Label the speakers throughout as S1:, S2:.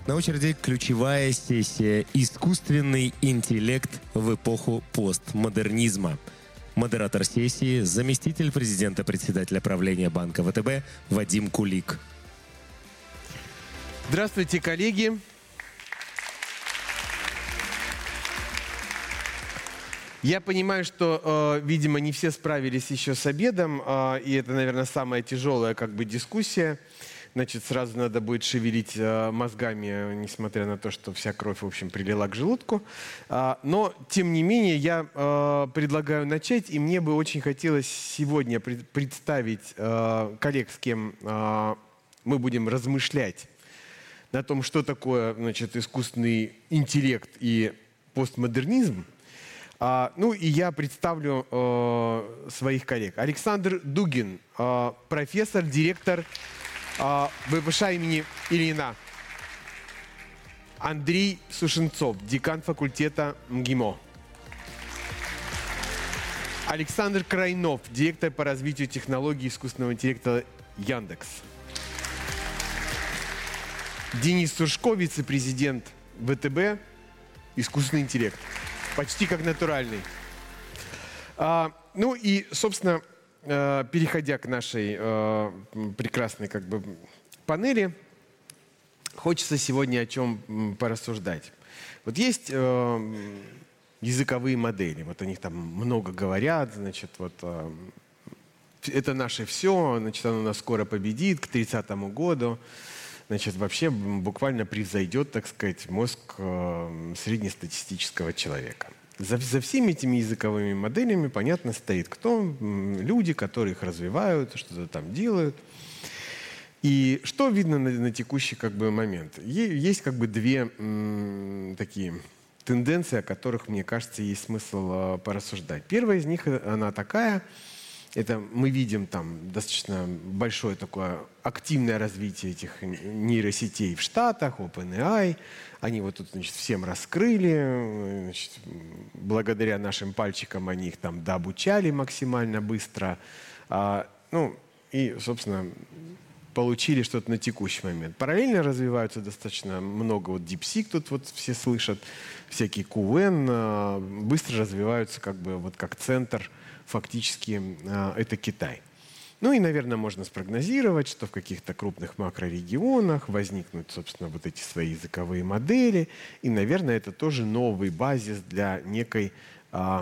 S1: На очереди ключевая сессия «Искусственный интеллект в эпоху постмодернизма». Модератор сессии – заместитель президента председателя правления Банка ВТБ Вадим Кулик.
S2: Здравствуйте, коллеги. Я понимаю, что, видимо, не все справились еще с обедом, и это, наверное, самая тяжелая дискуссия. Значит, сразу надо будет шевелить мозгами, несмотря на то, что вся кровь, в общем, прилила к желудку. Но, тем не менее, я предлагаю начать, и мне бы очень хотелось сегодня представить коллег, с кем мы будем размышлять на том, что такое, значит, искусственный интеллект и постмодернизм. Ну и я представлю своих коллег. Александр Дугин, профессор, директор ВПШ имени Ильина. Андрей Сушенцов, декан факультета МГИМО. Александр Крайнов, директор по развитию технологий искусственного интеллекта Яндекс. Денис Сушко, вице-президент ВТБ, искусственный интеллект. Почти как натуральный. Ну и, собственно, переходя к нашей прекрасной панели, хочется сегодня о чем порассуждать. Вот есть языковые модели, вот о них там много говорят, значит, вот это наше все, значит, оно нас скоро победит к 30-му году. Значит, вообще буквально превзойдет, так сказать, мозг среднестатистического человека. За всеми этими языковыми моделями, понятно, стоит кто? Люди, которые их развивают, что-то там делают. И что видно на текущий момент? Есть две такие тенденции, о которых, мне кажется, есть смысл порассуждать. Первая из них, она такая. Это мы видим там достаточно большое такое активное развитие этих нейросетей в Штатах, OpenAI. Они вот тут, значит, всем раскрыли. Значит, благодаря нашим пальчикам они их там дообучали максимально быстро. Ну и, собственно, получили что-то на текущий момент. Параллельно развиваются достаточно много. Вот DeepSeek тут вот все слышат. Всякие QN быстро развиваются как центр. Фактически это Китай. Ну и, наверное, можно спрогнозировать, что в каких-то крупных макрорегионах возникнут, собственно, вот эти свои языковые модели. И, наверное, это тоже новый базис для некого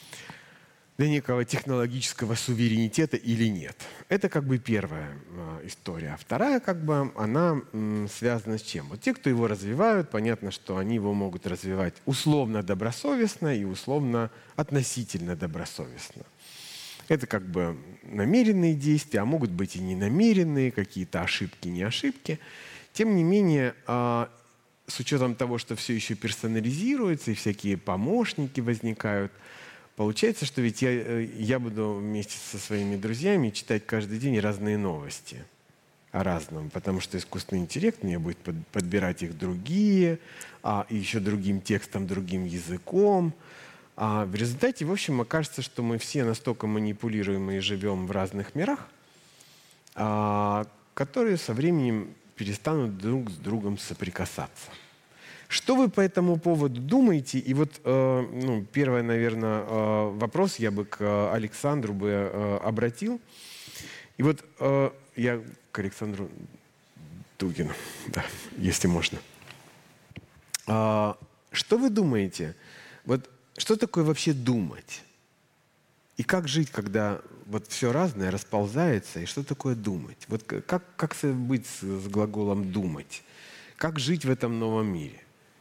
S2: технологического суверенитета или нет. Это первая история. А вторая, она связана с чем? Вот те, кто его развивают, понятно, что они его могут развивать условно добросовестно и условно относительно добросовестно. Это намеренные действия, а могут быть и ненамеренные, какие-то ошибки, не ошибки. Тем не менее, с учетом того, что все еще персонализируется и всякие помощники возникают, получается, что ведь я буду вместе со своими друзьями читать каждый день разные новости о разном, потому что искусственный интеллект мне будет подбирать их другие, и еще другим текстом, другим языком. А в результате, в общем, окажется, что мы все настолько манипулируемые живем в разных мирах, которые со временем перестанут друг с другом соприкасаться. Что вы по этому поводу думаете? И вот первый, наверное, вопрос я бы к Александру обратил. И вот я к Александру Дугину, да, если можно. Что вы думаете? Вот что такое вообще думать? И как жить, когда вот все разное расползается? И что такое думать? Вот как быть с глаголом «думать»? Как жить в этом новом мире?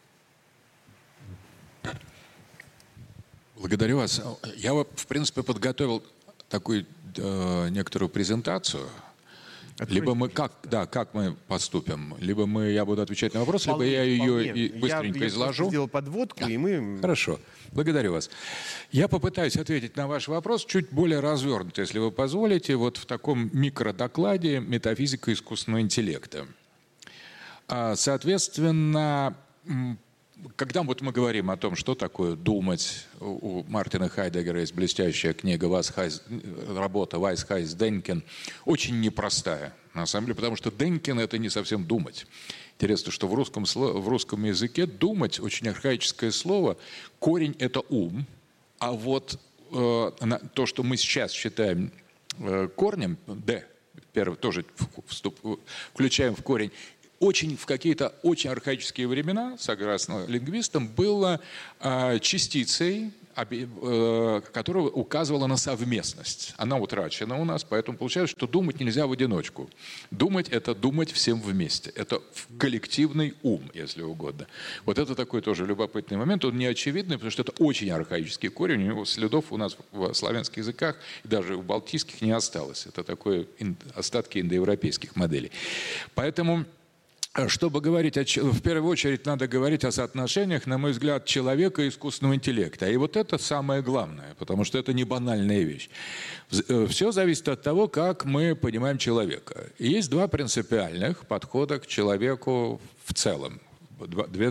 S3: Благодарю вас. Я, в принципе, подготовил такую некоторую презентацию. Либо мы как мы поступим? Либо я буду отвечать на вопрос, либо я ее быстренько изложу.
S2: Я сделал подводку, и мы...
S3: Хорошо. Благодарю вас. Я попытаюсь ответить на ваш вопрос чуть более развернуто, если вы позволите, вот в таком микродокладе «Метафизика искусственного интеллекта». Соответственно, когда вот мы говорим о том, что такое думать, у Мартина Хайдеггера есть блестящая книга, работа «Вайс Хайс Денкен», очень непростая, на самом деле, потому что Денкен – это не совсем думать. Интересно, что в русском языке «думать» – очень архаическое слово, корень – это ум, а вот то, что мы сейчас считаем корнем, «д», тоже включаем в корень, в какие-то очень архаические времена, согласно лингвистам, было частицей, которая указывала на совместность. Она утрачена у нас, поэтому получается, что думать нельзя в одиночку. Думать – это думать всем вместе. Это коллективный ум, если угодно. Вот это такой тоже любопытный момент. Он не очевидный, потому что это очень архаический корень. У него следов у нас в славянских языках, и даже в балтийских не осталось. Это такое остатки индоевропейских моделей. Поэтому... Чтобы говорить, в первую очередь надо говорить о соотношениях, на мой взгляд, человека и искусственного интеллекта. И вот это самое главное, потому что это не банальная вещь. Все зависит от того, как мы понимаем человека. И есть два принципиальных подхода к человеку в целом. Две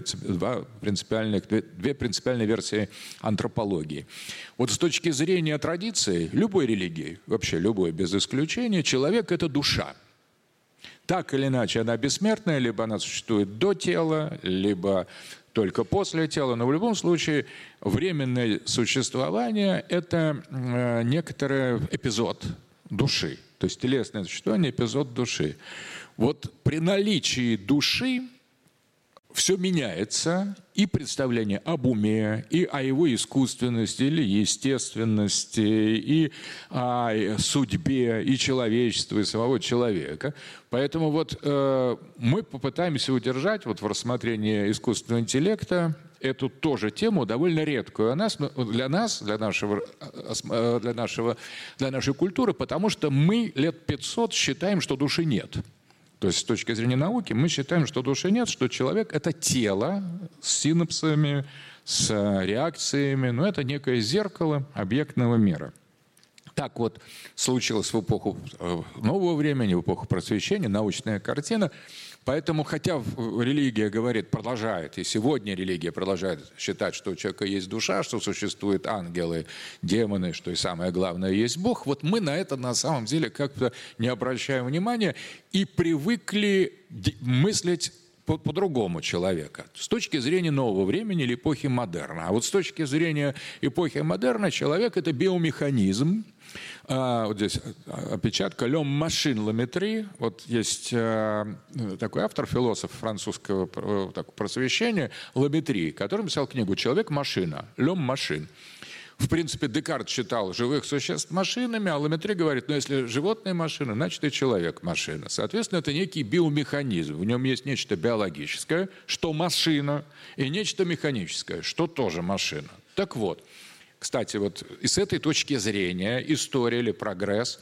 S3: принципиальные версии антропологии. Вот с точки зрения традиции, любой религии, вообще любой без исключения, человек – это душа. Так или иначе, она бессмертная, либо она существует до тела, либо только после тела. Но в любом случае временное существование – это некоторый эпизод души. То есть телесное существование – эпизод души. Вот при наличии души все меняется, и представление об уме, и о его искусственности или естественности, и о судьбе, и человечестве, и самого человека. Поэтому вот мы попытаемся удержать вот в рассмотрении искусственного интеллекта эту тоже тему, довольно редкую для нашей культуры, потому что мы лет 500 считаем, что души нет. То есть с точки зрения науки мы считаем, что души нет, что человек – это тело с синапсами, с реакциями, но это некое зеркало объектного мира. Так вот случилось в эпоху нового времени, в эпоху просвещения, научная картина. Поэтому, хотя религия говорит, продолжает, и сегодня религия продолжает считать, что у человека есть душа, что существуют ангелы, демоны, что и самое главное есть Бог, вот мы на это на самом деле как-то не обращаем внимания и привыкли мыслить по-другому человека. С точки зрения нового времени или эпохи модерна. А вот с точки зрения эпохи модерна человек – это биомеханизм. Вот здесь опечатка «L'homme machine Ламетри». Вот есть такой автор, философ французского просвещения Ламетри, который писал книгу «Человек-машина», «L'homme machine». В принципе, Декарт считал живых существ машинами, а Ламетри говорит, ну, если животные машины, значит и человек машина. Соответственно, это некий биомеханизм. В нем есть нечто биологическое, что машина, и нечто механическое, что тоже машина. Так вот, кстати, вот и с этой точки зрения история или прогресс,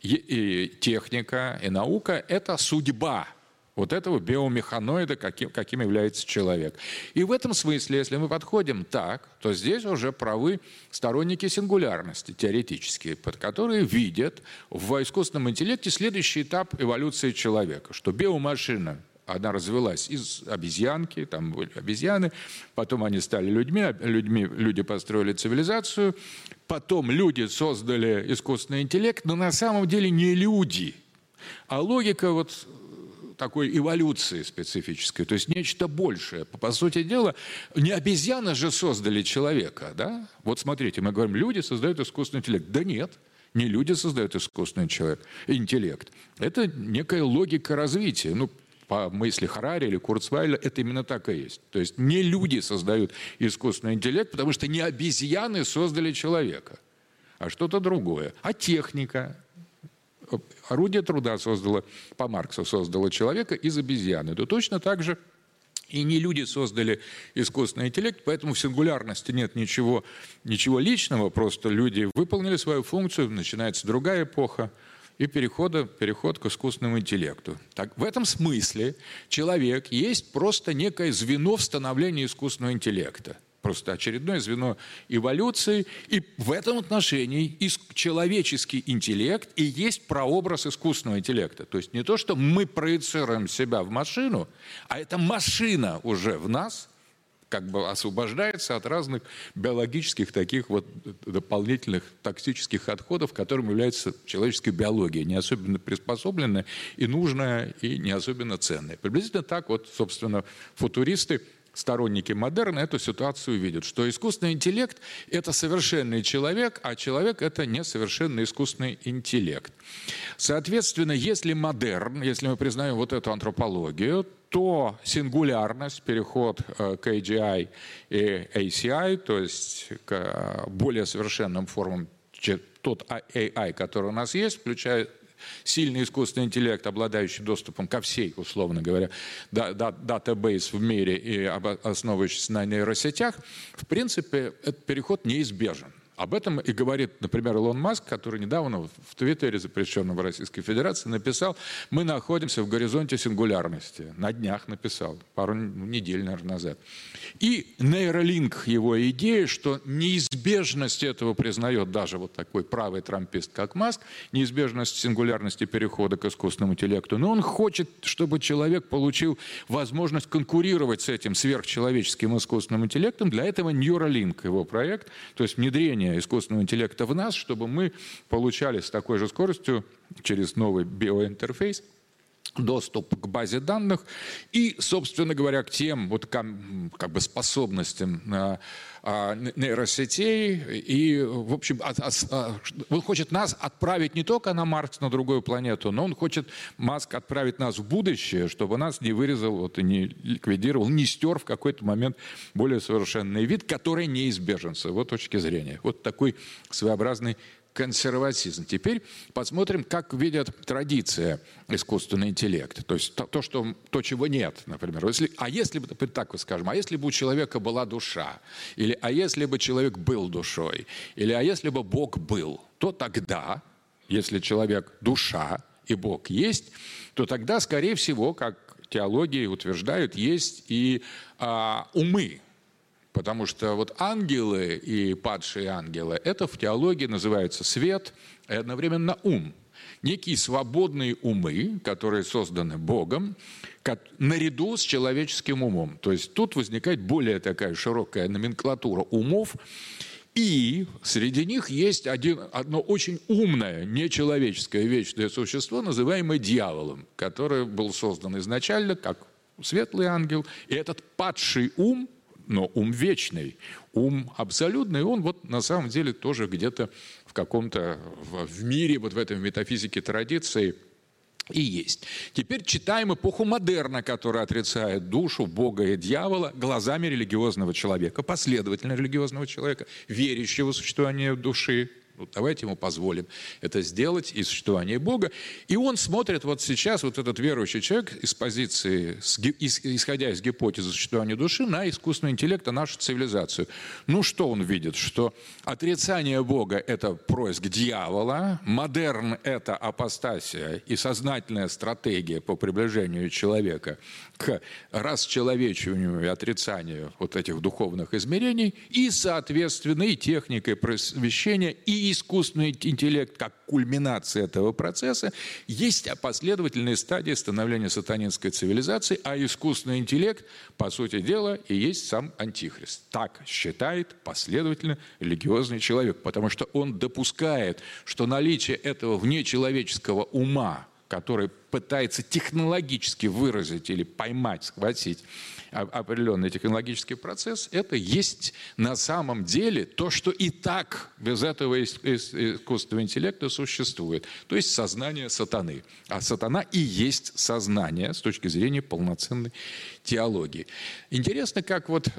S3: и техника, и наука – это судьба вот этого биомеханоида, каким является человек. И в этом смысле, если мы подходим так, то здесь уже правы сторонники сингулярности теоретические, под которые видят в искусственном интеллекте следующий этап эволюции человека, что биомашина, она развилась из обезьянки, там были обезьяны, потом они стали людьми, люди построили цивилизацию, потом люди создали искусственный интеллект, но на самом деле не люди, а логика вот такой эволюции специфической, то есть нечто большее. По сути дела, не обезьяны же создали человека, да? Вот смотрите, мы говорим, люди создают искусственный интеллект. Да нет, не люди создают искусственный интеллект. Это некая логика развития. Ну, по мысли Харари или Курцвейля, это именно так и есть. То есть не люди создают искусственный интеллект, потому что не обезьяны создали человека, а что-то другое. А техника. Орудие труда по Марксу создало человека из обезьяны. То точно так же и не люди создали искусственный интеллект, поэтому в сингулярности нет ничего личного, просто люди выполнили свою функцию, начинается другая эпоха, и переход к искусственному интеллекту. Так, в этом смысле человек есть просто некое звено в становлении искусственного интеллекта. Просто очередное звено эволюции. И в этом отношении человеческий интеллект и есть прообраз искусственного интеллекта. То есть не то, что мы проецируем себя в машину, а эта машина уже в нас как бы освобождается от разных биологических таких вот дополнительных токсических отходов, которым является человеческая биология, не особенно приспособленная и нужная, и не особенно ценная. Приблизительно так вот, собственно, футуристы, сторонники модерна эту ситуацию видят, что искусственный интеллект – это совершенный человек, а человек – это несовершенный искусственный интеллект. Соответственно, если модерн, если мы признаем вот эту антропологию, то сингулярность, переход к AGI и ACI, то есть к более совершенным формам, тот AI, который у нас есть, включая сильный искусственный интеллект, обладающий доступом ко всей, условно говоря, датабейс в мире и основывающийся на нейросетях, в принципе, этот переход неизбежен. Об этом и говорит, например, Илон Маск, который недавно в Твиттере, запрещенном в Российской Федерации, написал: мы находимся в горизонте сингулярности. На днях написал, пару недель, наверное, назад. И нейролинк, его идея, что неизбежность этого признает даже вот такой правый трампист, как Маск, неизбежность сингулярности перехода к искусственному интеллекту. Но он хочет, чтобы человек получил возможность конкурировать с этим сверхчеловеческим искусственным интеллектом. Для этого Neuralink, его проект, то есть внедрение искусственного интеллекта в нас, чтобы мы получали с такой же скоростью через новый биоинтерфейс доступ к базе данных и, собственно говоря, к тем вот как бы способностям нейросетей. И, в общем, он хочет нас отправить не только на Марс, на другую планету, но он хочет, Маск, отправить нас в будущее, чтобы нас не вырезал, вот, и не ликвидировал, не стер в какой-то момент более совершенный вид, который неизбежен с его точки зрения. Вот такой своеобразный консерватизм. Теперь посмотрим, как видят традиция искусственный интеллект. То есть то, чего нет, например. Если бы, так вот скажем, а если бы у человека была душа, или а если бы человек был душой, или а если бы Бог был, то тогда, если человек душа и Бог есть, то тогда, скорее всего, как теологии утверждают, есть и умы. Потому что вот ангелы и падшие ангелы, это в теологии называется свет и одновременно ум. Некие свободные умы, которые созданы Богом, наряду с человеческим умом. То есть тут возникает более такая широкая номенклатура умов, и среди них есть одно очень умное, нечеловеческое вечное существо, называемое дьяволом, которое был создан изначально как светлый ангел. И этот падший ум, но ум вечный, ум абсолютный, он вот на самом деле тоже где-то в каком-то в мире, вот в этой метафизике традиции и есть. Теперь читаем эпоху модерна, которая отрицает душу, Бога и дьявола глазами религиозного человека, последовательно религиозного человека, верящего в существование души. Вот давайте ему позволим это сделать и существование Бога. И он смотрит вот сейчас, вот этот верующий человек из позиции, исходя из гипотезы существования души, на искусственный интеллект, на нашу цивилизацию. Ну что он видит? Что отрицание Бога – это происк дьявола, модерн – это апостасия и сознательная стратегия по приближению человека к расчеловечиванию и отрицанию вот этих духовных измерений, и, соответственно, и техникой просвещения, и искусственный интеллект, как кульминация этого процесса, есть последовательные стадии становления сатанинской цивилизации, а искусственный интеллект, по сути дела, и есть сам антихрист. Так считает последовательно религиозный человек, потому что он допускает, что наличие этого внечеловеческого ума, который пытается технологически выразить или поймать, схватить определенный технологический процесс, это есть на самом деле то, что и так без этого искусственного интеллекта существует. То есть сознание сатаны. А сатана и есть сознание с точки зрения полноценной теологии. Интересно, как вот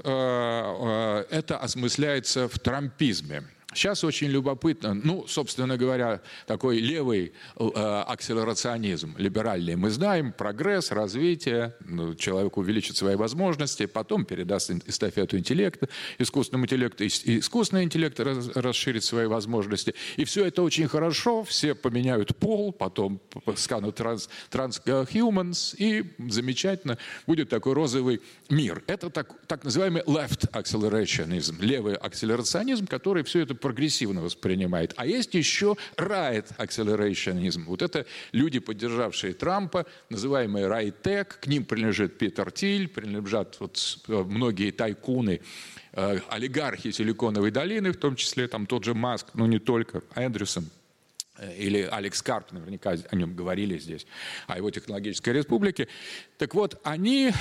S3: это осмысляется в трампизме. Сейчас очень любопытно, ну, собственно говоря, такой левый акселерационизм, либеральный. Мы знаем прогресс, развитие, человек увеличит свои возможности, потом передаст эстафету интеллекта, искусственному интеллекту, и искусственный интеллект расширит свои возможности. И все это очень хорошо, все поменяют пол, потом станут transHumans, и замечательно будет такой розовый мир. Это так называемый left accelerationism, левый акселерационизм, который все это прогрессивно воспринимает. А есть еще right accelerationism. Вот это люди, поддержавшие Трампа, называемые right-tech, к ним принадлежит Питер Тиль, принадлежат вот многие тайкуны, олигархи Силиконовой долины, в том числе там тот же Маск, но не только, Эндрюсон. Или Алекс Карп, наверняка о нем говорили здесь, о его технологической республике. Так вот, они,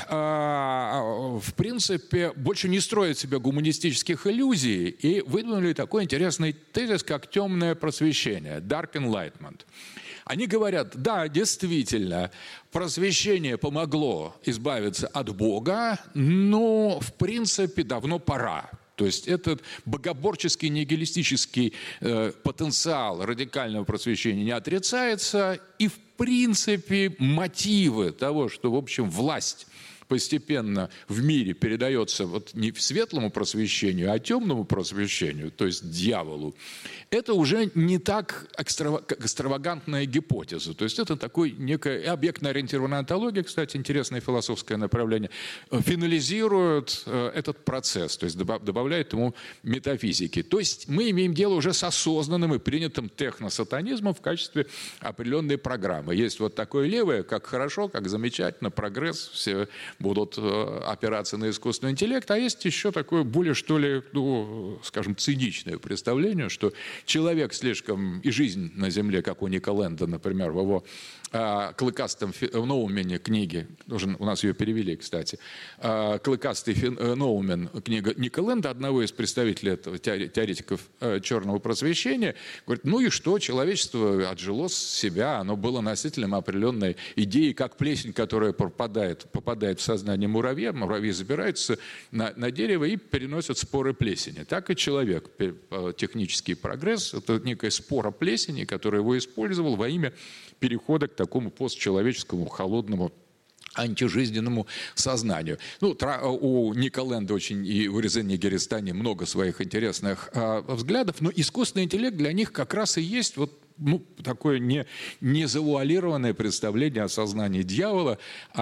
S3: в принципе, больше не строят себе гуманистических иллюзий и выдвинули такой интересный тезис, как темное просвещение, dark enlightenment. Они говорят, да, действительно, просвещение помогло избавиться от Бога, но, в принципе, давно пора. То есть этот богоборческий, нигилистический потенциал радикального просвещения не отрицается. И, в принципе, мотивы того, что, в общем, власть постепенно в мире передается вот не светлому просвещению, а темному просвещению, то есть дьяволу, это уже не так экстравагантная гипотеза. То есть это такой некая объектно-ориентированная онтология, кстати, интересное философское направление, финализирует этот процесс, то есть добавляет ему метафизики. То есть мы имеем дело уже с осознанным и принятым техносатанизмом в качестве определенной программы. Есть вот такое левое, как хорошо, как замечательно, прогресс, все будут опираться на искусственный интеллект, а есть еще такое более, что ли, ну, скажем, циничное представление, что человек слишком, и жизнь на Земле, как у Ника Лэнда, например, в его клыкастом Ноумене книге, у нас ее перевели, кстати, клыкастый Ноумен, книга Ника Лэнда, одного из представителей этого теоретиков черного просвещения, говорит, ну и что, человечество отжило себя, оно было носителем определенной идеи, как плесень, которая попадает в сознание муравья, муравьи забираются на дерево и переносят споры плесени. Так и человек, технический прогресс, это некая спора плесени, которая его использовал во имя перехода к такому постчеловеческому, холодному, антижизненному сознанию. Ну, у Ника Лэнда очень и у Резени Геристани много своих интересных взглядов, но искусственный интеллект для них как раз и есть вот такое не завуалированное представление о сознании дьявола,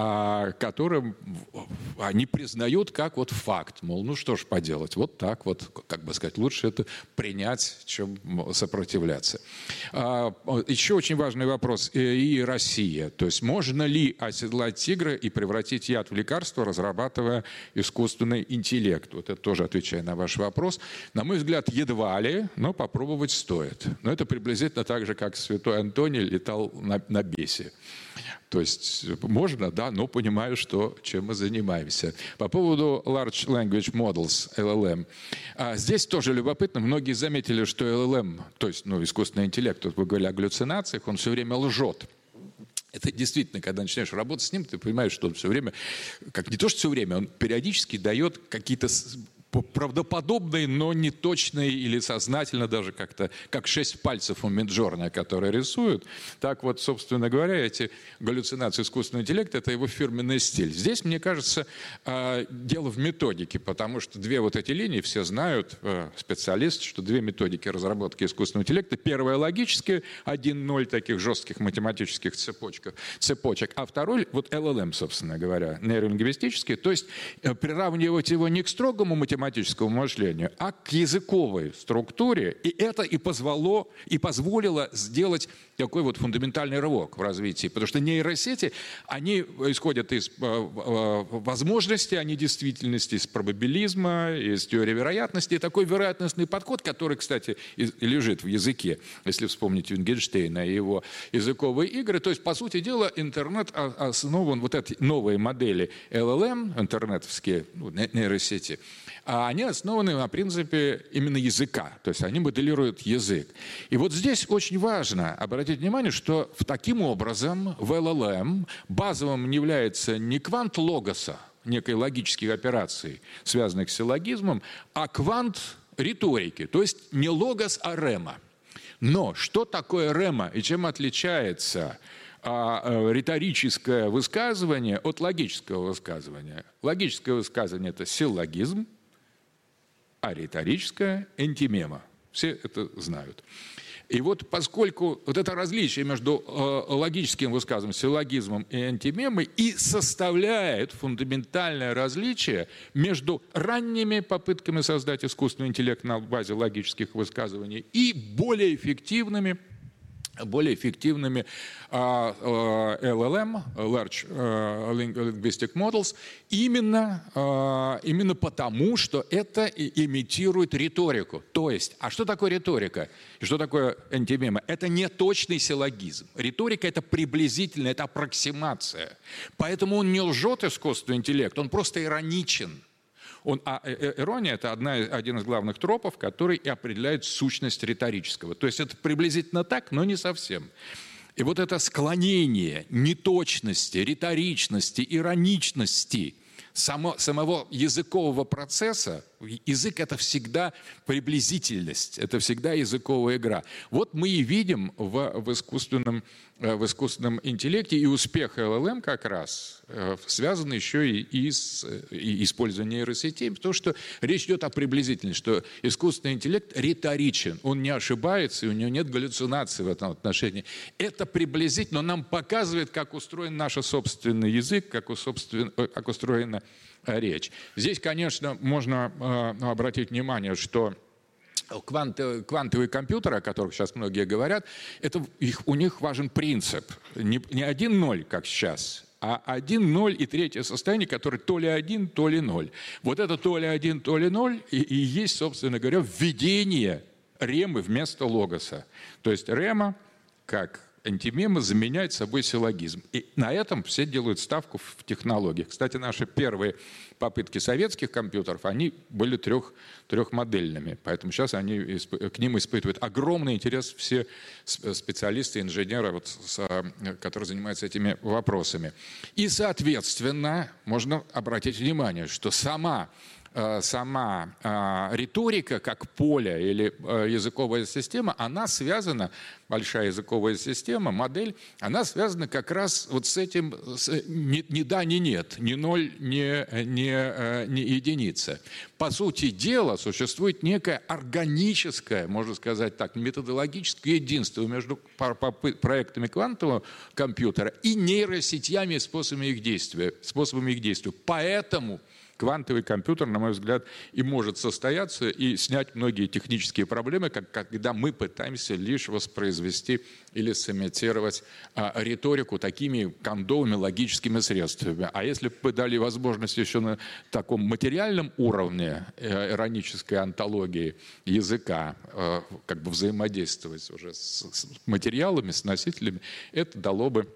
S3: которым они признают как вот факт. Мол, ну что ж поделать, вот так вот, как бы сказать, лучше это принять, чем сопротивляться. Еще очень важный вопрос и Россия. То есть можно ли оседлать тигра и превратить яд в лекарство, разрабатывая искусственный интеллект? Вот это тоже отвечая на ваш вопрос. На мой взгляд, едва ли, но попробовать стоит. Но это приблизительно так же, как святой Антоний летал на бесе. То есть можно, да, но понимаю, чем мы занимаемся. По поводу Large Language Models, LLM. Здесь тоже любопытно. Многие заметили, что LLM, то есть искусственный интеллект, тут вы говорили о галлюцинациях, он все время лжет. Это действительно, когда начинаешь работать с ним, ты понимаешь, что он все время, как не то, что все время, он периодически дает какие-то правдоподобные, но не точные или сознательно даже как-то, как 6 пальцев у Миджорна, которые рисуют. Так вот, собственно говоря, эти галлюцинации искусственного интеллекта – это его фирменный стиль. Здесь, мне кажется, дело в методике, потому что две вот эти линии, все знают, специалисты, что две методики разработки искусственного интеллекта. Первая – логическая, 1-0 таких жестких математических цепочек, а второй – вот LLM, собственно говоря, нейролингвистический, то есть приравнивать его не к строгому математическому мышлению, а к языковой структуре. И это и позволило сделать такой вот фундаментальный рывок в развитии. Потому что нейросети, они исходят из возможностей, а не действительности, из пробабилизма, из теории вероятности. И такой вероятностный подход, который, кстати, лежит в языке, если вспомнить Вингенштейна и его языковые игры. То есть, по сути дела, интернет основан, вот эти новые модели LLM, интернетовские нейросети, они основаны на принципе именно языка, то есть они моделируют язык. И вот здесь очень важно обратить внимание, что таким образом в LLM базовым является не квант логоса, некой логических операций, связанных с силлогизмом, а квант риторики, то есть не логос, а рема. Но что такое рема и чем отличается риторическое высказывание от логического высказывания? Логическое высказывание – это силлогизм, а риторическая – энтимема. Все это знают. И вот поскольку вот это различие между логическим высказыванием, силлогизмом и антимемой и составляет фундаментальное различие между ранними попытками создать искусственный интеллект на базе логических высказываний и более эффективными LLM, Large Linguistic Models, именно потому, что это имитирует риторику. То есть, а что такое риторика? И что такое антимема? Это не точный силлогизм. Риторика – это приблизительно, это аппроксимация. Поэтому он не лжет, искусственный интеллект, он просто ироничен. Ирония – это один из главных тропов, который и определяет сущность риторического. То есть это приблизительно так, но не совсем. И вот это склонение неточности, риторичности, ироничности самого языкового процесса, язык – это всегда приблизительность, это всегда языковая игра. Вот мы и видим в искусственном интеллекте, и успех ЛЛМ как раз связан еще и с использованием нейросетей, потому что речь идет о приблизительности, что искусственный интеллект риторичен, он не ошибается, и у него нет галлюцинаций в этом отношении. Это приблизительно, он нам показывает, как устроен наш собственный язык, как устроена речь. Здесь, конечно, можно обратить внимание, что квантовые компьютеры, о которых сейчас многие говорят, у них важен принцип. Не 1-0, как сейчас, а 1-0 и третье состояние, которое то ли 1, то ли 0. Вот это то ли 1, то ли 0 и есть, собственно говоря, введение ремы вместо логоса. То есть рема, как антимема, заменяет собой силлогизм. И на этом все делают ставку в технологиях. Кстати, наши первые попытки советских компьютеров, они были трехмодельными. Поэтому сейчас они к ним испытывают огромный интерес все специалисты, инженеры, которые занимаются этими вопросами. И, соответственно, можно обратить внимание, что сама риторика как поле или языковая система, она связана, большая языковая система, модель, она связана как раз вот с этим ни да, ни нет, ни ноль, ни единица. По сути дела, существует некое органическое, можно сказать так, методологическое единство между проектами квантового компьютера и нейросетями и способами их действия. Поэтому квантовый компьютер, на мой взгляд, и может состояться и снять многие технические проблемы, когда мы пытаемся лишь воспроизвести или сымитировать риторику такими кондовыми логическими средствами. А если бы дали возможность еще на таком материальном уровне иронической антологии языка как бы взаимодействовать уже с материалами, с носителями, это дало бы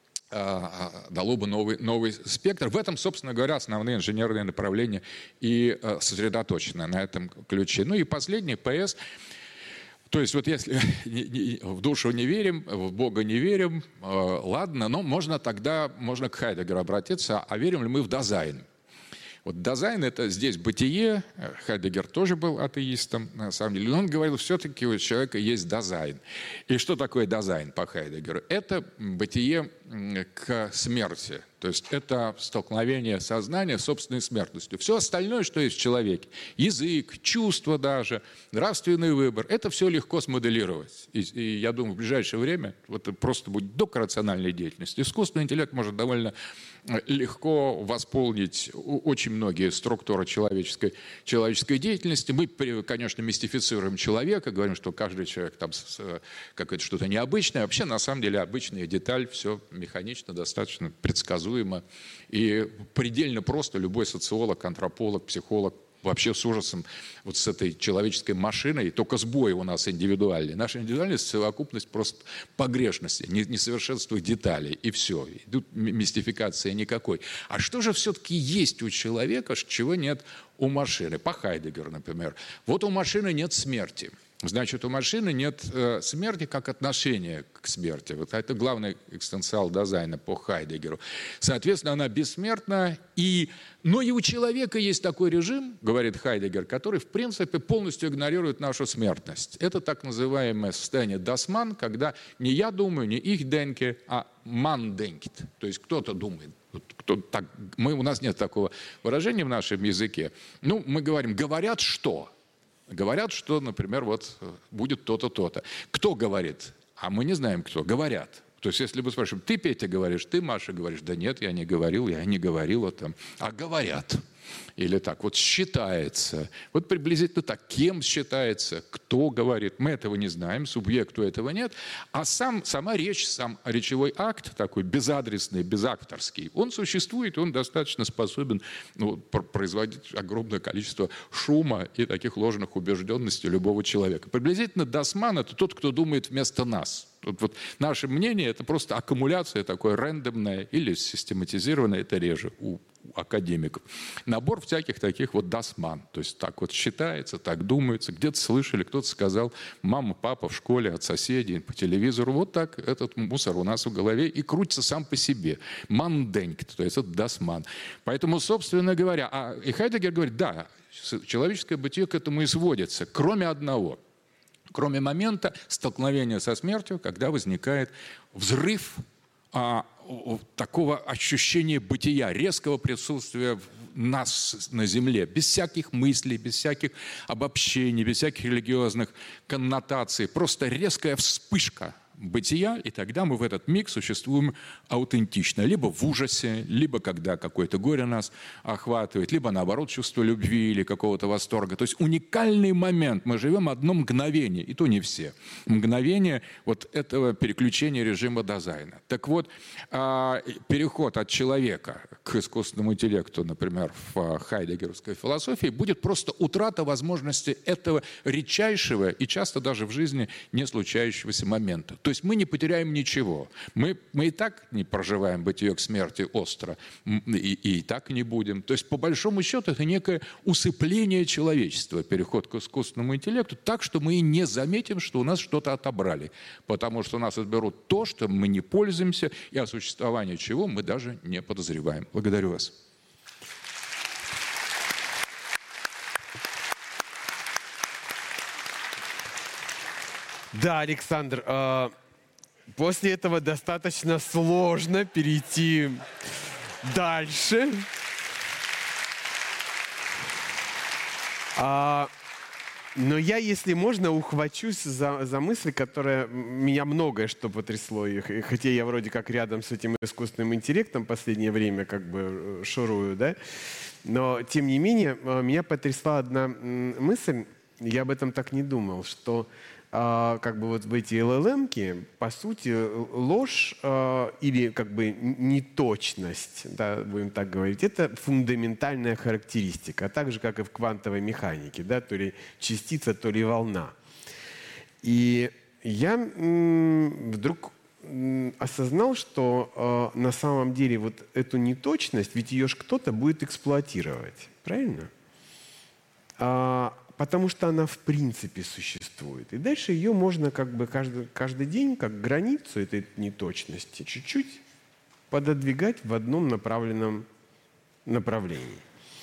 S3: новый спектр. В этом, собственно говоря, основные инженерные направления и сосредоточены на этом ключе. Ну и последний, ПС. То есть вот если в душу не верим, в Бога не верим, ладно, но можно к Хайдеггеру обратиться, а верим ли мы в Дазайн? Вот Дазайн – это здесь бытие. Хайдеггер тоже был атеистом, на самом деле. Но он говорил, все-таки у человека есть Дазайн. И что такое Дазайн по Хайдеггеру? Это бытие к смерти. То есть это столкновение сознания с собственной смертностью. Все остальное, что есть в человеке, язык, чувства даже, нравственный выбор, это все легко смоделировать. И я думаю, в ближайшее время это просто будет док рациональной деятельности. Искусственный интеллект может довольно легко восполнить очень многие структуры человеческой деятельности. Мы, конечно, мистифицируем человека, говорим, что каждый человек там какое-то что-то необычное. Вообще, на самом деле, обычная деталь, все механично, достаточно предсказуемо. И предельно просто любой социолог, антрополог, психолог вообще с ужасом вот с этой человеческой машиной, только сбои у нас индивидуальные. Наша индивидуальность – совокупность просто погрешности, несовершенства деталей, и все. И тут мистификации никакой. А что же все-таки есть у человека, чего нет у машины? По Хайдеггеру, например. Вот у машины нет смерти. Значит, у машины нет смерти как отношения к смерти. Вот это главный экстенциал Дазайна по Хайдеггеру. Соответственно, она бессмертна. Но и у человека есть такой режим, говорит Хайдеггер, который, в принципе, полностью игнорирует нашу смертность. Это так называемое состояние «дасман», когда не я думаю, не их денке, а «ман денкит». То есть кто-то думает. У нас нет такого выражения в нашем языке. Мы говорим «говорят что?». Говорят, что, например, вот будет то-то, то-то. Кто говорит? А мы не знаем, кто. Говорят. То есть, если мы спрашиваем, ты, Петя, говоришь, ты, Маша, говоришь, да нет, я не говорила там. А говорят. Или так вот считается. Вот приблизительно так. Кем считается, кто говорит. Мы этого не знаем, субъекту этого нет. А сама речь, сам речевой акт такой безадресный, безавторский, он существует, он достаточно способен производить огромное количество шума и таких ложных убежденностей любого человека. Приблизительно досман – это тот, кто думает вместо нас. Вот наше мнение – это просто аккумуляция такое рандомная или систематизированная, это реже у академиков. Набор всяких таких вот досман. То есть так вот считается, так думается. Где-то слышали, кто-то сказал, мама, папа в школе, от соседей, по телевизору. Вот так этот мусор у нас в голове и крутится сам по себе. Манденьк, то есть это досман. Поэтому, собственно говоря, и Хайдеггер говорит, да, человеческое бытие к этому и сводится, кроме одного. Кроме момента столкновения со смертью, когда возникает взрыв такого ощущения бытия, резкого присутствия нас на земле, без всяких мыслей, без всяких обобщений, без всяких религиозных коннотаций, просто резкая вспышка бытия, и тогда мы в этот миг существуем аутентично. Либо в ужасе, либо когда какое-то горе нас охватывает, либо наоборот чувство любви или какого-то восторга. То есть уникальный момент. Мы живем одно мгновение, и то не все. Мгновение вот этого переключения режима Дазайна. Так вот, переход от человека к искусственному интеллекту, например, в хайдеггеровской философии, будет просто утрата возможности этого редчайшего и часто даже в жизни не случающегося момента. То есть мы не потеряем ничего. Мы и так не проживаем бытие к смерти остро, и так не будем. То есть, по большому счету, это некое усыпление человечества, переход к искусственному интеллекту, так, что мы и не заметим, что у нас что-то отобрали. Потому что у нас отберут то, что мы не пользуемся, и о существовании чего мы даже не подозреваем. Благодарю вас.
S2: Да, Александр, после этого достаточно сложно перейти дальше. Но я, если можно, ухвачусь за мысль, которая меня многое что потрясло. И хотя я вроде как рядом с этим искусственным интеллектом в последнее время как бы шурую, да? Но, тем не менее, меня потрясла одна мысль, я об этом так не думал, что как бы вот в эти LLM-ки, по сути, ложь или как бы неточность, да, будем так говорить, это фундаментальная характеристика, так же, как и в квантовой механике, да, то ли частица, то ли волна. И я вдруг осознал, что на самом деле вот эту неточность, ведь ее ж кто-то будет эксплуатировать, правильно? Потому что она в принципе существует. И дальше ее можно как бы каждый день, как границу этой неточности, чуть-чуть пододвигать в одном направленном направлении.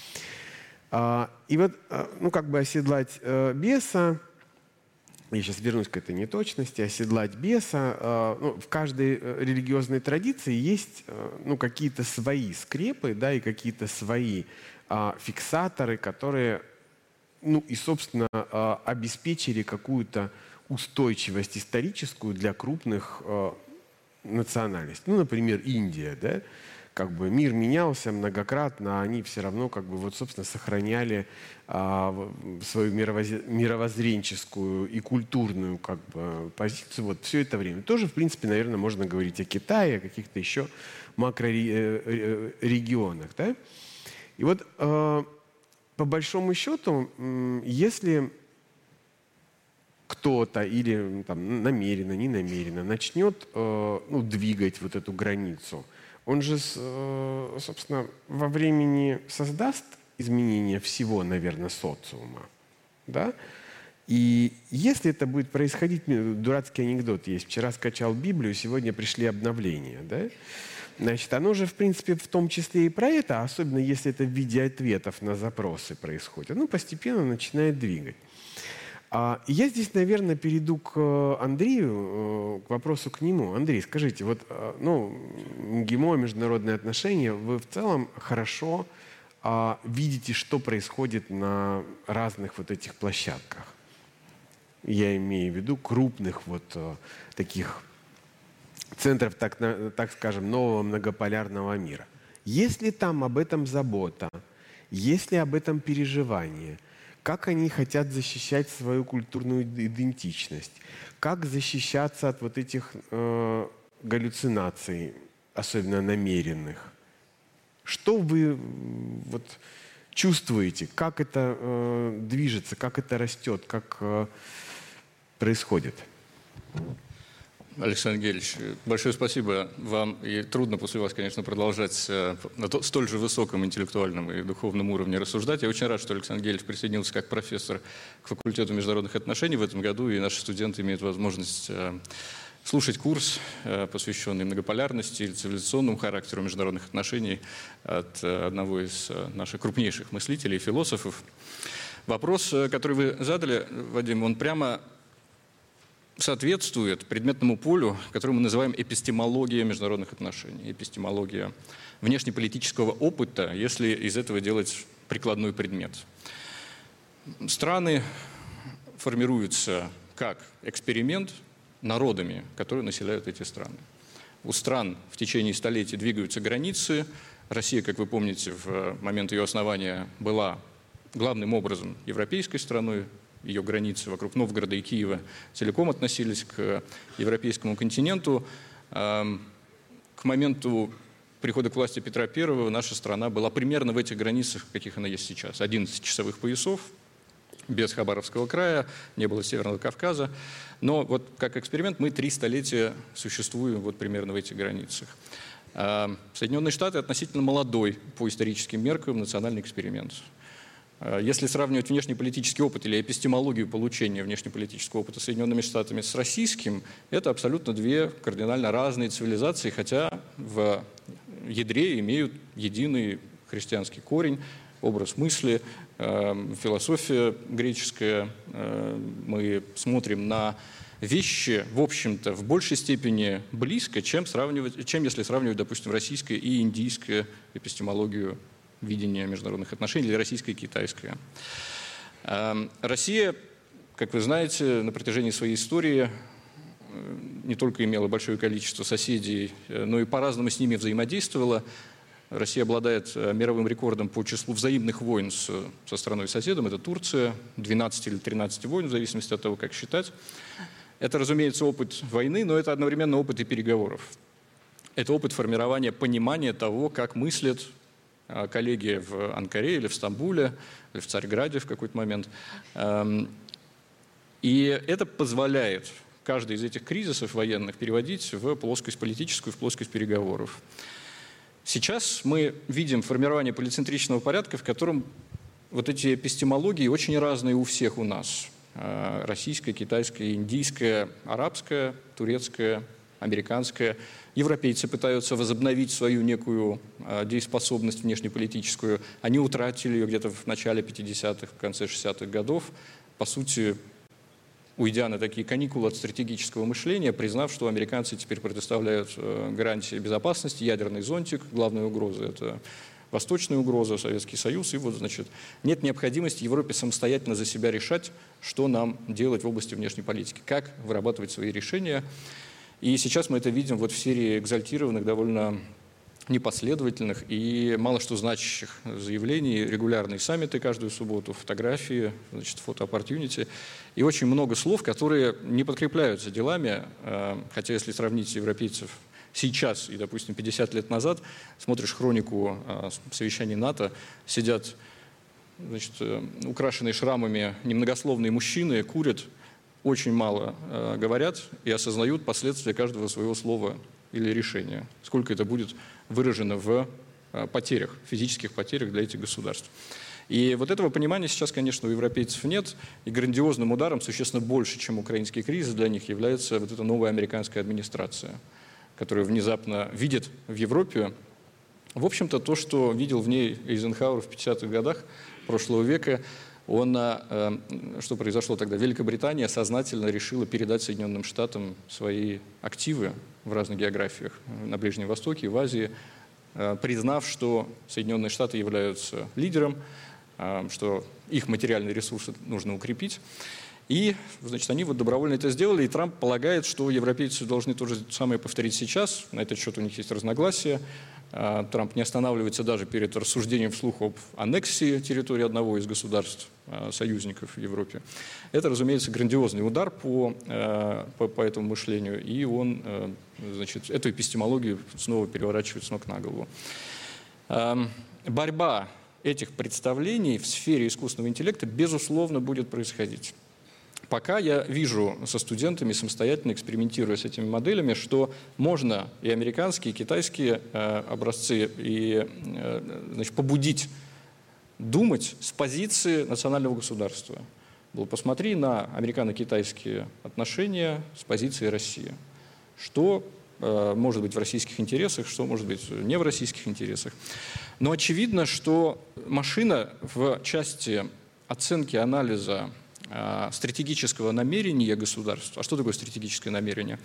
S2: И вот, ну, как бы оседлать беса, я сейчас вернусь к этой неточности, оседлать беса. Ну, в каждой религиозной традиции есть ну, какие-то свои скрепы, да, и какие-то свои фиксаторы, которые, ну, и, собственно, обеспечили какую-то устойчивость историческую для крупных национальностей. Ну, например, Индия, да, как бы мир менялся многократно, а они все равно, как бы, вот, собственно, сохраняли свою мировоззренческую и культурную, как бы, позицию вот все это время. Тоже, в принципе, наверное, можно говорить о Китае, о каких-то еще макрорегионах, да. И вот по большому счету, если кто-то или там, намеренно, не намеренно начнет ну, двигать вот эту границу, он же, собственно, во времени создаст изменения всего, наверное, социума. Да? И если это будет происходить, дурацкий анекдот есть. Вчера скачал Библию, сегодня пришли обновления. Да? Значит, оно же, в принципе, в том числе и про это, особенно если это в виде ответов на запросы происходит, оно постепенно начинает двигать. Я здесь, наверное, перейду к Андрею, к вопросу к нему. Андрей, скажите, вот, ну, МГИМО, международные отношения, вы в целом хорошо видите, что происходит на разных вот этих площадках. Я имею в виду крупных вот таких центров, так скажем, нового многополярного мира. Есть ли там об этом забота? Есть ли об этом переживание? Как они хотят защищать свою культурную идентичность? Как защищаться от вот этих галлюцинаций, особенно намеренных? Что вы вот чувствуете? Как это движется? Как это растет? Как происходит?
S4: Александр Гельевич, большое спасибо вам. И трудно после вас, конечно, продолжать на столь же высоком интеллектуальном и духовном уровне рассуждать. Я очень рад, что Александр Гельевич присоединился как профессор к факультету международных отношений в этом году, и наши студенты имеют возможность слушать курс, посвященный многополярности или цивилизационному характеру международных отношений от одного из наших крупнейших мыслителей и философов. Вопрос, который вы задали, Вадим, он прямо соответствует предметному полю, который мы называем эпистемология международных отношений, эпистемология внешнеполитического опыта, если из этого делать прикладной предмет. Страны формируются как эксперимент народами, которые населяют эти страны. У стран в течение столетий двигаются границы. Россия, как вы помните, в момент ее основания была главным образом европейской страной. Ее границы вокруг Новгорода и Киева целиком относились к европейскому континенту. К моменту прихода к власти Петра I наша страна была примерно в этих границах, каких она есть сейчас. 11 часовых поясов, без Хабаровского края, не было Северного Кавказа. Но вот как эксперимент мы 3 столетия существуем вот примерно в этих границах. Соединенные Штаты относительно молодой по историческим меркам национальный эксперимент. Если сравнивать внешнеполитический опыт или эпистемологию получения внешнеполитического опыта Соединенными Штатами с российским, это абсолютно 2 кардинально разные цивилизации, хотя в ядре имеют единый христианский корень, образ мысли, философия греческая. Мы смотрим на вещи, в общем-то, в большей степени близко, чем если сравнивать, допустим, российское и индийское эпистемологию видения международных отношений, или российское и китайское. Россия, как вы знаете, на протяжении своей истории не только имела большое количество соседей, но и по-разному с ними взаимодействовала. Россия обладает мировым рекордом по числу взаимных войн со страной-соседом. Это Турция, 12 или 13 войн, в зависимости от того, как считать. Это, разумеется, опыт войны, но это одновременно опыт и переговоров. Это опыт формирования понимания того, как мыслят коллеги в Анкаре или в Стамбуле, или в Царьграде в какой-то момент. И это позволяет каждый из этих кризисов военных переводить в плоскость политическую, в плоскость переговоров. Сейчас мы видим формирование полицентричного порядка, в котором вот эти эпистемологии очень разные у всех у нас. Российская, китайская, индийская, арабская, турецкая, американская. Европейцы пытаются возобновить свою некую дееспособность внешнеполитическую. Они утратили ее где-то в начале 50-х, в конце 60-х годов. По сути, уйдя на такие каникулы от стратегического мышления, признав, что американцы теперь предоставляют гарантии безопасности, ядерный зонтик, главная угроза – это восточная угроза, Советский Союз. И вот, значит, нет необходимости Европе самостоятельно за себя решать, что нам делать в области внешней политики, как вырабатывать свои решения. И сейчас мы это видим вот в серии экзальтированных, довольно непоследовательных и мало что значащих заявлений, регулярные саммиты каждую субботу, фотографии, значит, фото-оппортюнити. И очень много слов, которые не подкрепляются делами, хотя если сравнить европейцев сейчас и, допустим, 50 лет назад, смотришь хронику совещаний НАТО, сидят, значит, украшенные шрамами немногословные мужчины, курят, очень мало говорят и осознают последствия каждого своего слова или решения. Сколько это будет выражено в потерях, физических потерях для этих государств. И вот этого понимания сейчас, конечно, у европейцев нет. И грандиозным ударом, существенно больше, чем украинский кризис, для них является вот эта новая американская администрация, которая внезапно видит в Европе, в общем-то, то, что видел в ней Эйзенхауэр в 50-х годах прошлого века. Что произошло тогда? Великобритания сознательно решила передать Соединенным Штатам свои активы в разных географиях, на Ближнем Востоке, в Азии, признав, что Соединенные Штаты являются лидером, что их материальные ресурсы нужно укрепить. И, значит, они вот добровольно это сделали, и Трамп полагает, что европейцы должны то же самое повторить сейчас. На этот счет у них есть разногласия. Трамп не останавливается даже перед рассуждением вслух об аннексии территории одного из государств, союзников в Европе. Это, разумеется, грандиозный удар по этому мышлению, и он, значит, эту эпистемологию снова переворачивает с ног на голову. Борьба этих представлений в сфере искусственного интеллекта, безусловно, будет происходить. Пока я вижу со студентами, самостоятельно экспериментируя с этими моделями, что можно и американские, и китайские образцы и, значит, побудить думать с позиции национального государства. Посмотри на американо-китайские отношения с позиции России. Что может быть в российских интересах, что может быть не в российских интересах. Но очевидно, что машина в части оценки, анализа стратегического намерения государства. А что такое стратегическое намерение?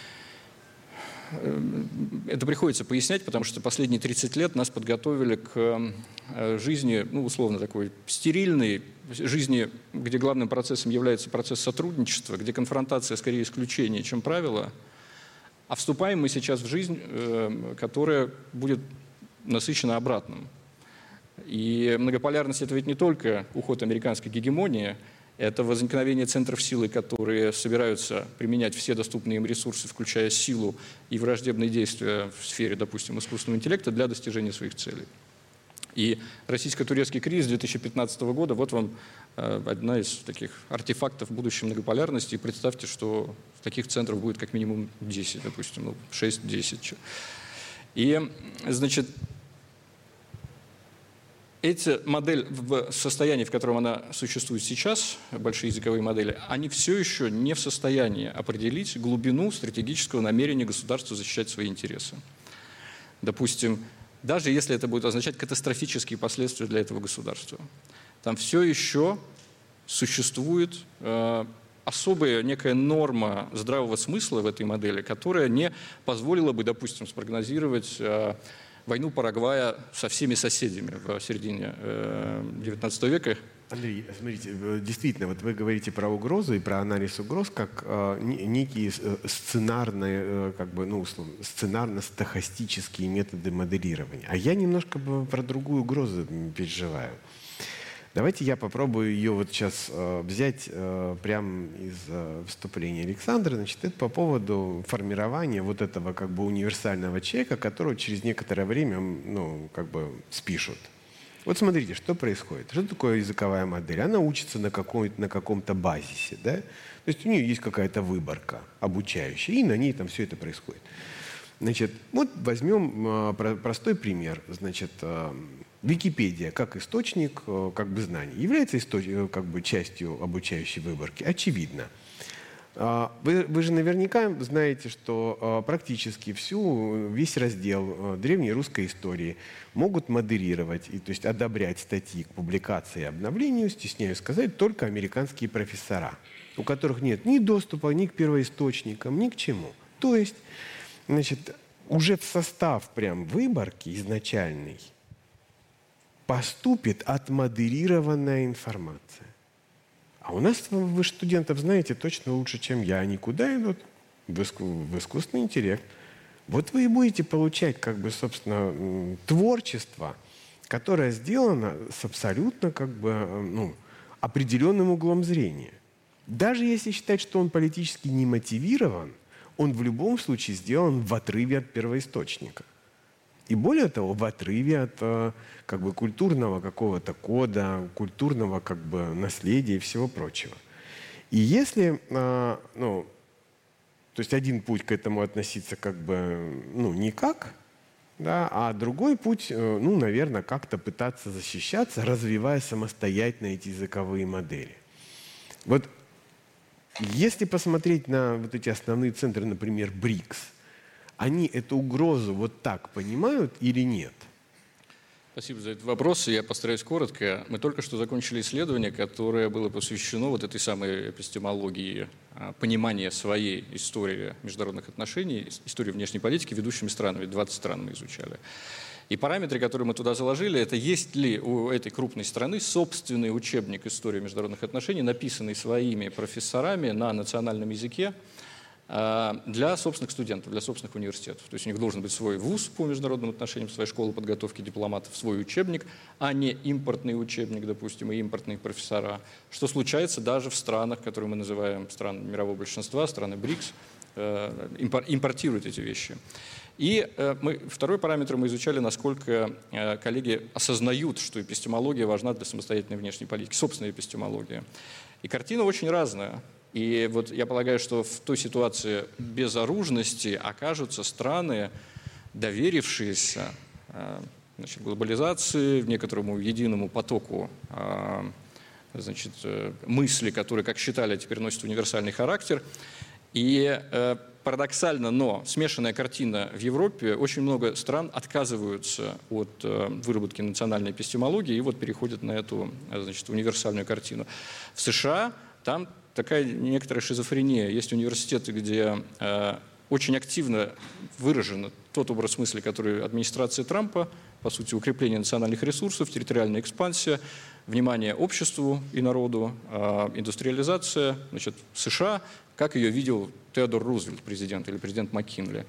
S4: Это приходится пояснять, потому что последние 30 лет нас подготовили к жизни, ну, условно, такой стерильной жизни, где главным процессом является процесс сотрудничества, где конфронтация скорее исключение, чем правило. А вступаем мы сейчас в жизнь, которая будет насыщена обратным. И многополярность — это ведь не только уход американской гегемонии, это возникновение центров силы, которые собираются применять все доступные им ресурсы, включая силу и враждебные действия в сфере, допустим, искусственного интеллекта для достижения своих целей. И российско-турецкий кризис 2015 года, вот вам одна из таких артефактов будущей многополярности. И представьте, что таких центров будет как минимум 10, допустим, ну, 6-10. И, значит, эта модель в состоянии, в котором она существует сейчас, большие языковые модели, они все еще не в состоянии определить глубину стратегического намерения государства защищать свои интересы. Допустим, даже если это будет означать катастрофические последствия для этого государства. Там все еще существует особая некая норма здравого смысла в этой модели, которая не позволила бы, допустим, спрогнозировать войну Парагвая со всеми соседями в середине XIX века.
S2: Андрей, смотрите, действительно, вот вы говорите про угрозу и про анализ угроз как некие сценарные, как бы, ну, условно, сценарно-стохастические методы моделирования. А я немножко про другую угрозу переживаю. Давайте я попробую ее вот сейчас взять прямо из вступления Александра. Значит, это по поводу формирования вот этого как бы универсального человека, которого через некоторое время, ну, как бы спишут. Вот смотрите, что происходит. Что такое языковая модель? Она учится на каком-то базисе, да? То есть у нее есть какая-то выборка обучающая, и на ней там все это происходит. Значит, вот возьмем простой пример. Значит, Википедия как источник как бы знаний является как бы частью обучающей выборки? Очевидно. Вы же наверняка знаете, что практически весь раздел древней русской истории могут модерировать, то есть одобрять статьи к публикации и обновлению, стесняюсь сказать, только американские профессора, у которых нет ни доступа ни к первоисточникам, ни к чему. То есть, значит, уже в состав прям выборки изначальный поступит отмодерированная информация. А у нас, вы студентов знаете точно лучше, чем я. Они куда идут? В искусственный интеллект. Вот вы и будете получать, как бы, собственно, творчество, которое сделано с абсолютно, как бы, ну, определенным углом зрения. Даже если считать, что он политически не мотивирован, он в любом случае сделан в отрыве от первоисточника. И более того, в отрыве от как бы культурного какого-то кода, культурного как бы наследия и всего прочего. И если, ну, то есть один путь к этому относиться как бы, ну, никак, да, а другой путь, ну, наверное, как-то пытаться защищаться, развивая самостоятельно эти языковые модели. Вот если посмотреть на вот эти основные центры, например, БРИКС, они эту угрозу вот так понимают или нет?
S4: Спасибо за этот вопрос. Я постараюсь коротко. Мы только что закончили исследование, которое было посвящено вот этой самой эпистемологии понимания своей истории международных отношений, истории внешней политики ведущими странами. 20 стран мы изучали. И параметры, которые мы туда заложили, это есть ли у этой крупной страны собственный учебник истории международных отношений, написанный своими профессорами на национальном языке, для собственных студентов, для собственных университетов. То есть у них должен быть свой вуз по международным отношениям, своя школа подготовки дипломатов, свой учебник, а не импортный учебник, допустим, и импортные профессора, что случается даже в странах, которые мы называем странами мирового большинства, страны БРИКС, импортируют эти вещи. И второй параметр мы изучали, насколько коллеги осознают, что эпистемология важна для самостоятельной внешней политики, собственная эпистемология. И картина очень разная. И вот я полагаю, что в той ситуации безоружности окажутся страны, доверившиеся глобализации, некоторому единому потоку мысли, которые, как считали, теперь носят универсальный характер. И парадоксально, но смешанная картина в Европе. Очень много стран отказываются от выработки национальной эпистемологии и вот переходят на эту универсальную картину. В США там такая некоторая шизофрения. Есть университеты, где очень активно выражен тот образ мысли, который администрация Трампа, по сути, укрепление национальных ресурсов, территориальная экспансия, внимание обществу и народу, индустриализация. США, как ее видел Теодор Рузвельт, президент, или президент МакКинли.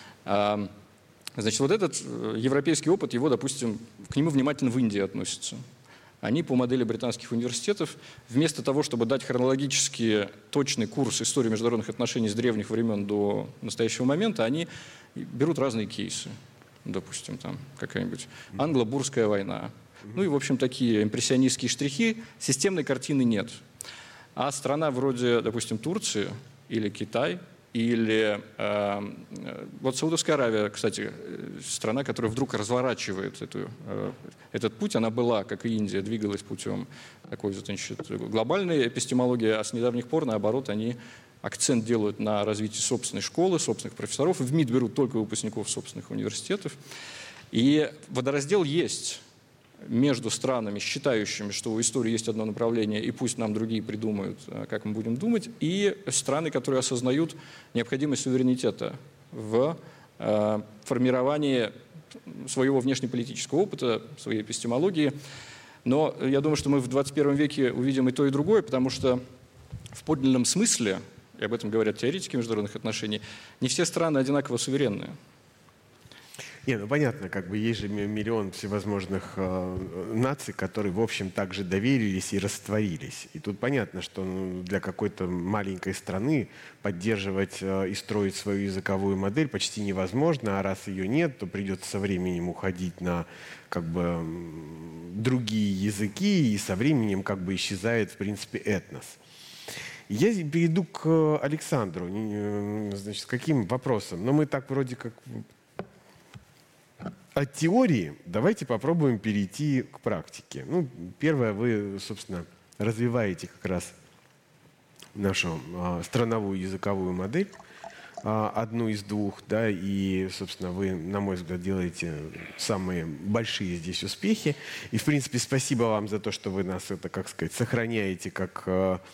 S4: Вот этот европейский опыт, его, допустим, к нему внимательно в Индии относятся. Они по модели британских университетов, вместо того, чтобы дать хронологически точный курс истории международных отношений с древних времен до настоящего момента, они берут разные кейсы. Допустим, там какая-нибудь англо-бурская война. Ну и, в общем, такие импрессионистские штрихи. Системной картины нет. А страна вроде, допустим, Турции или Китай, или вот Саудовская Аравия, кстати, страна, которая вдруг разворачивает этот путь. Она была, как и Индия, двигалась путем такой глобальной эпистемологии, а с недавних пор, наоборот, они акцент делают на развитии собственной школы, собственных профессоров. В МИД берут только выпускников собственных университетов. И водораздел есть между странами, считающими, что у истории есть одно направление, и пусть нам другие придумают, как мы будем думать, и страны, которые осознают необходимость суверенитета в формировании своего внешнеполитического опыта, своей эпистемологии. Но я думаю, что мы в 21 веке увидим и то, и другое, потому что в подлинном смысле, и об этом говорят теоретики международных отношений, не все страны одинаково суверенные.
S2: Ну понятно, есть же миллион всевозможных наций, которые, в общем, также доверились и растворились. И тут понятно, что для какой-то маленькой страны поддерживать и строить свою языковую модель почти невозможно, а раз ее нет, то придется со временем уходить на другие языки, и со временем исчезает, в принципе, этнос. Я перейду к Александру. С каким вопросом? Мы так вроде как... От теории давайте попробуем перейти к практике. Первое, вы, собственно, развиваете как раз нашу страновую языковую модель, одну из двух, да, и, собственно, вы, на мой взгляд, делаете самые большие здесь успехи. И, в принципе, спасибо вам за то, что вы нас сохраняете как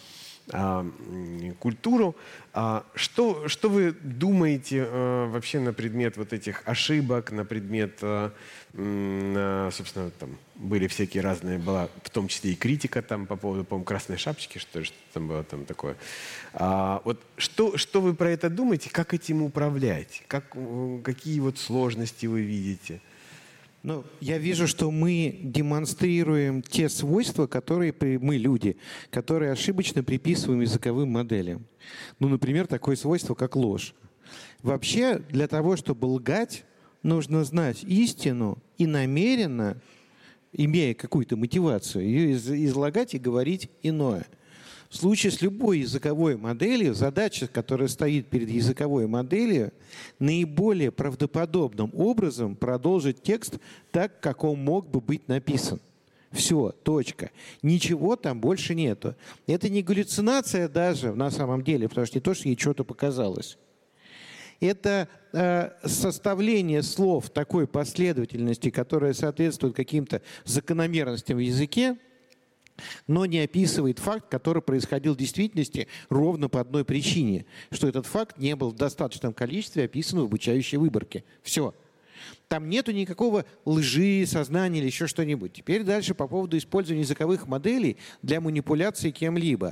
S2: культуру. Что вы думаете вообще на предмет вот этих ошибок, на предмет, собственно, там были всякие разные, была в том числе и критика там по поводу, по-моему, красной шапочки, что там было там такое. Вот что вы про это думаете, как этим управлять, какие вот сложности вы видите?
S5: Я вижу, что мы демонстрируем те свойства, которые мы, люди, которые ошибочно приписываем языковым моделям. Например, такое свойство, как ложь. Вообще, для того, чтобы лгать, нужно знать истину и намеренно, имея какую-то мотивацию, ее излагать и говорить иное. В случае с любой языковой моделью, задача, которая стоит перед языковой моделью, наиболее правдоподобным образом продолжить текст так, как он мог бы быть написан. Все, точка. Ничего там больше нету. Это не галлюцинация даже на самом деле, потому что не то, что ей что-то показалось. Это составление слов такой последовательности, которая соответствует каким-то закономерностям в языке, но не описывает факт, который происходил в действительности ровно по одной причине, что этот факт не был в достаточном количестве описан в обучающей выборке. Все. Там нету никакого лжи, сознания или еще что-нибудь. Теперь дальше по поводу использования языковых моделей для манипуляции кем-либо.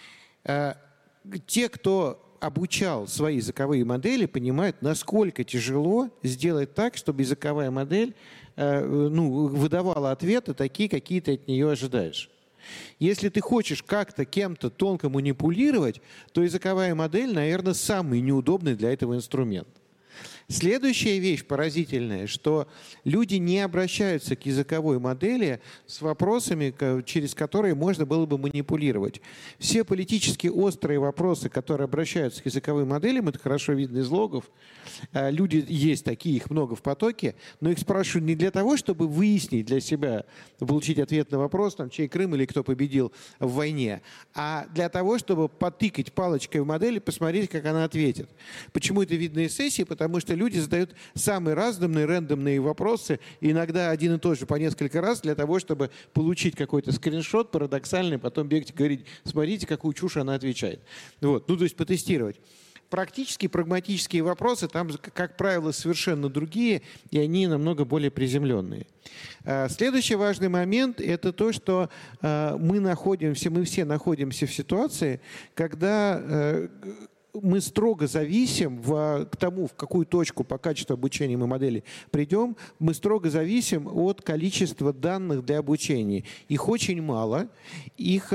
S5: Те, кто обучал свои языковые модели, понимают, насколько тяжело сделать так, чтобы языковая модель выдавала ответы такие, какие ты от нее ожидаешь. Если ты хочешь как-то кем-то тонко манипулировать, то языковая модель, наверное, самый неудобный для этого инструмент. Следующая вещь поразительная, что люди не обращаются к языковой модели с вопросами, через которые можно было бы манипулировать. Все политически острые вопросы, которые обращаются к языковым моделям, это хорошо видно из логов. Люди есть такие, их много в потоке, но их спрашивают не для того, чтобы выяснить для себя, получить ответ на вопрос, там, чей Крым или кто победил в войне, а для того, чтобы потыкать палочкой в модель и посмотреть, как она ответит. Почему это видно из сессии? Потому что люди задают самые разные, рандомные вопросы, иногда один и тот же по несколько раз, для того, чтобы получить какой-то скриншот парадоксальный, потом бегать и говорить, смотрите, какую чушь она отвечает. Вот. То есть потестировать. Практические, прагматические вопросы там, как правило, совершенно другие, и они намного более приземленные. Следующий важный момент – это то, что мы все находимся в ситуации, когда мы строго зависим к тому, в какую точку по качеству обучения мы модели придем, мы строго зависим от количества данных для обучения. Их очень мало, их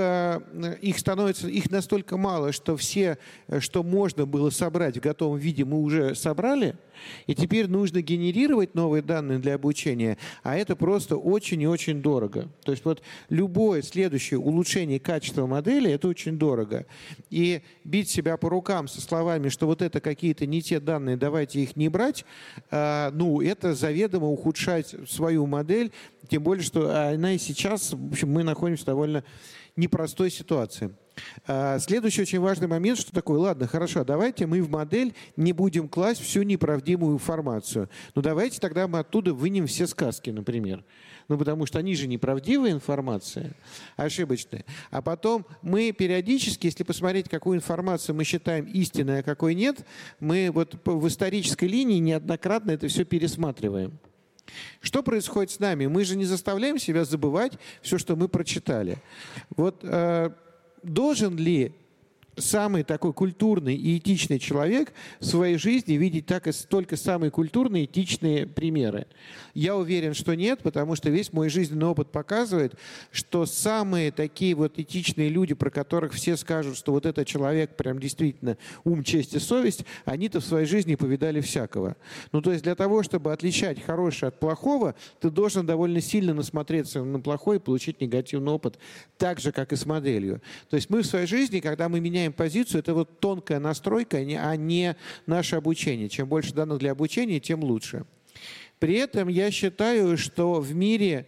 S5: настолько мало, что все, что можно было собрать в готовом виде, мы уже собрали, и теперь нужно генерировать новые данные для обучения, а это просто очень и очень дорого. То есть вот любое следующее улучшение качества модели – это очень дорого. И бить себя по рукам со словами, что вот это какие-то не те данные, давайте их не брать, это заведомо ухудшать свою модель, тем более, что она и сейчас, в общем, мы находимся в довольно непростой ситуации. Следующий очень важный момент, что такое, ладно, хорошо, давайте мы в модель не будем класть всю неправдивую информацию. Давайте тогда мы оттуда вынем все сказки, например. Потому что они же неправдивая информация, ошибочная. А потом мы периодически, если посмотреть, какую информацию мы считаем истинной, а какой нет, мы вот в исторической линии неоднократно это все пересматриваем. Что происходит с нами? Мы же не заставляем себя забывать все, что мы прочитали. Вот должен ли самый такой культурный и этичный человек в своей жизни видеть только самые культурные и этичные примеры? Я уверен, что нет, потому что весь мой жизненный опыт показывает, что самые такие вот этичные люди, про которых все скажут, что вот этот человек прям действительно ум, честь и совесть, они-то в своей жизни повидали всякого. То есть для того, чтобы отличать хорошее от плохого, ты должен довольно сильно насмотреться на плохое и получить негативный опыт, так же, как и с моделью. То есть мы в своей жизни, когда мы меняем позицию, это вот тонкая настройка, а не наше обучение. Чем больше данных для обучения, тем лучше. При этом я считаю, что в мире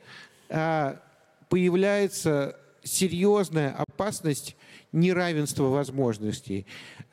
S5: появляется серьезная опасность неравенства возможностей.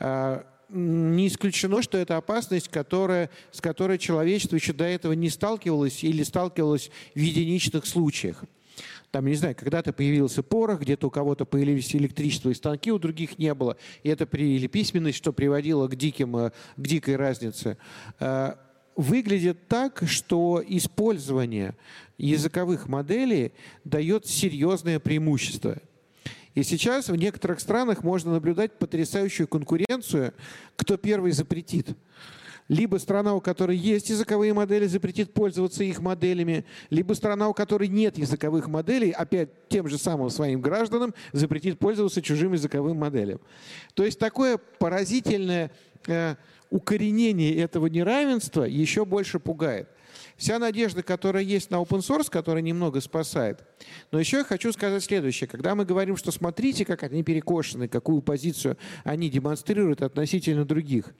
S5: Не исключено, что это опасность, с которой человечество еще до этого не сталкивалось или сталкивалось в единичных случаях. Там, не знаю, когда-то появился порох, где-то у кого-то появились электричество и станки, у других не было. И это или письменность, что приводило к дикой разнице. Выглядит так, что использование языковых моделей дает серьезное преимущество. И сейчас в некоторых странах можно наблюдать потрясающую конкуренцию, кто первый запретит. Либо страна, у которой есть языковые модели, запретит пользоваться их моделями, либо страна, у которой нет языковых моделей, опять тем же самым своим гражданам запретит пользоваться чужим языковым моделям. То есть такое поразительное укоренение этого неравенства еще больше пугает. Вся надежда, которая есть на open source, которая немного спасает. Но еще я хочу сказать следующее. Когда мы говорим, что смотрите, как они перекошены, какую позицию они демонстрируют относительно других.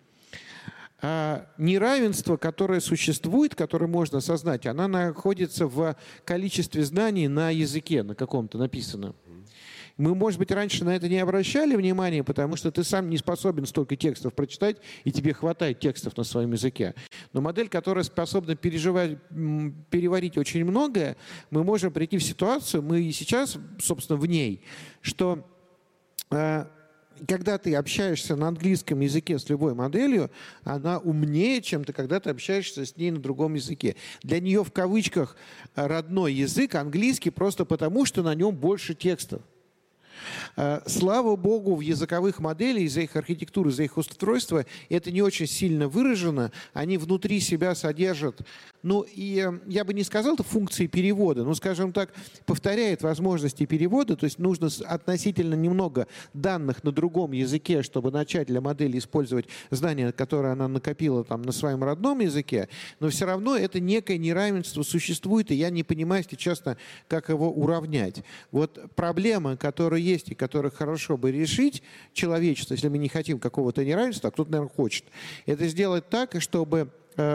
S5: Неравенство, которое существует, которое можно осознать, оно находится в количестве знаний на языке, на каком-то написанном. Мы, может быть, раньше на это не обращали внимания, потому что ты сам не способен столько текстов прочитать, и тебе хватает текстов на своем языке. Но модель, которая способна переварить очень многое, мы можем прийти в ситуацию, мы и сейчас, собственно, в ней, что когда ты общаешься на английском языке с любой моделью, она умнее, чем ты, когда ты общаешься с ней на другом языке. Для нее в кавычках родной язык английский просто потому, что на нем больше текстов. Слава богу, в языковых моделях из-за их архитектуры, из-за их устройства это не очень сильно выражено. Они внутри себя содержат, ну и я бы не сказал, это функции перевода, но, скажем так, повторяет возможности перевода, то есть нужно относительно немного данных на другом языке, чтобы начать для модели использовать знания, которые она накопила там на своем родном языке, но все равно это некое неравенство существует, и я не понимаю, если честно, как его уравнять. Вот проблема, которая есть и которую хорошо бы решить человечество, если мы не хотим какого-то неравенства, а кто-то, наверное, хочет, это сделать так, чтобы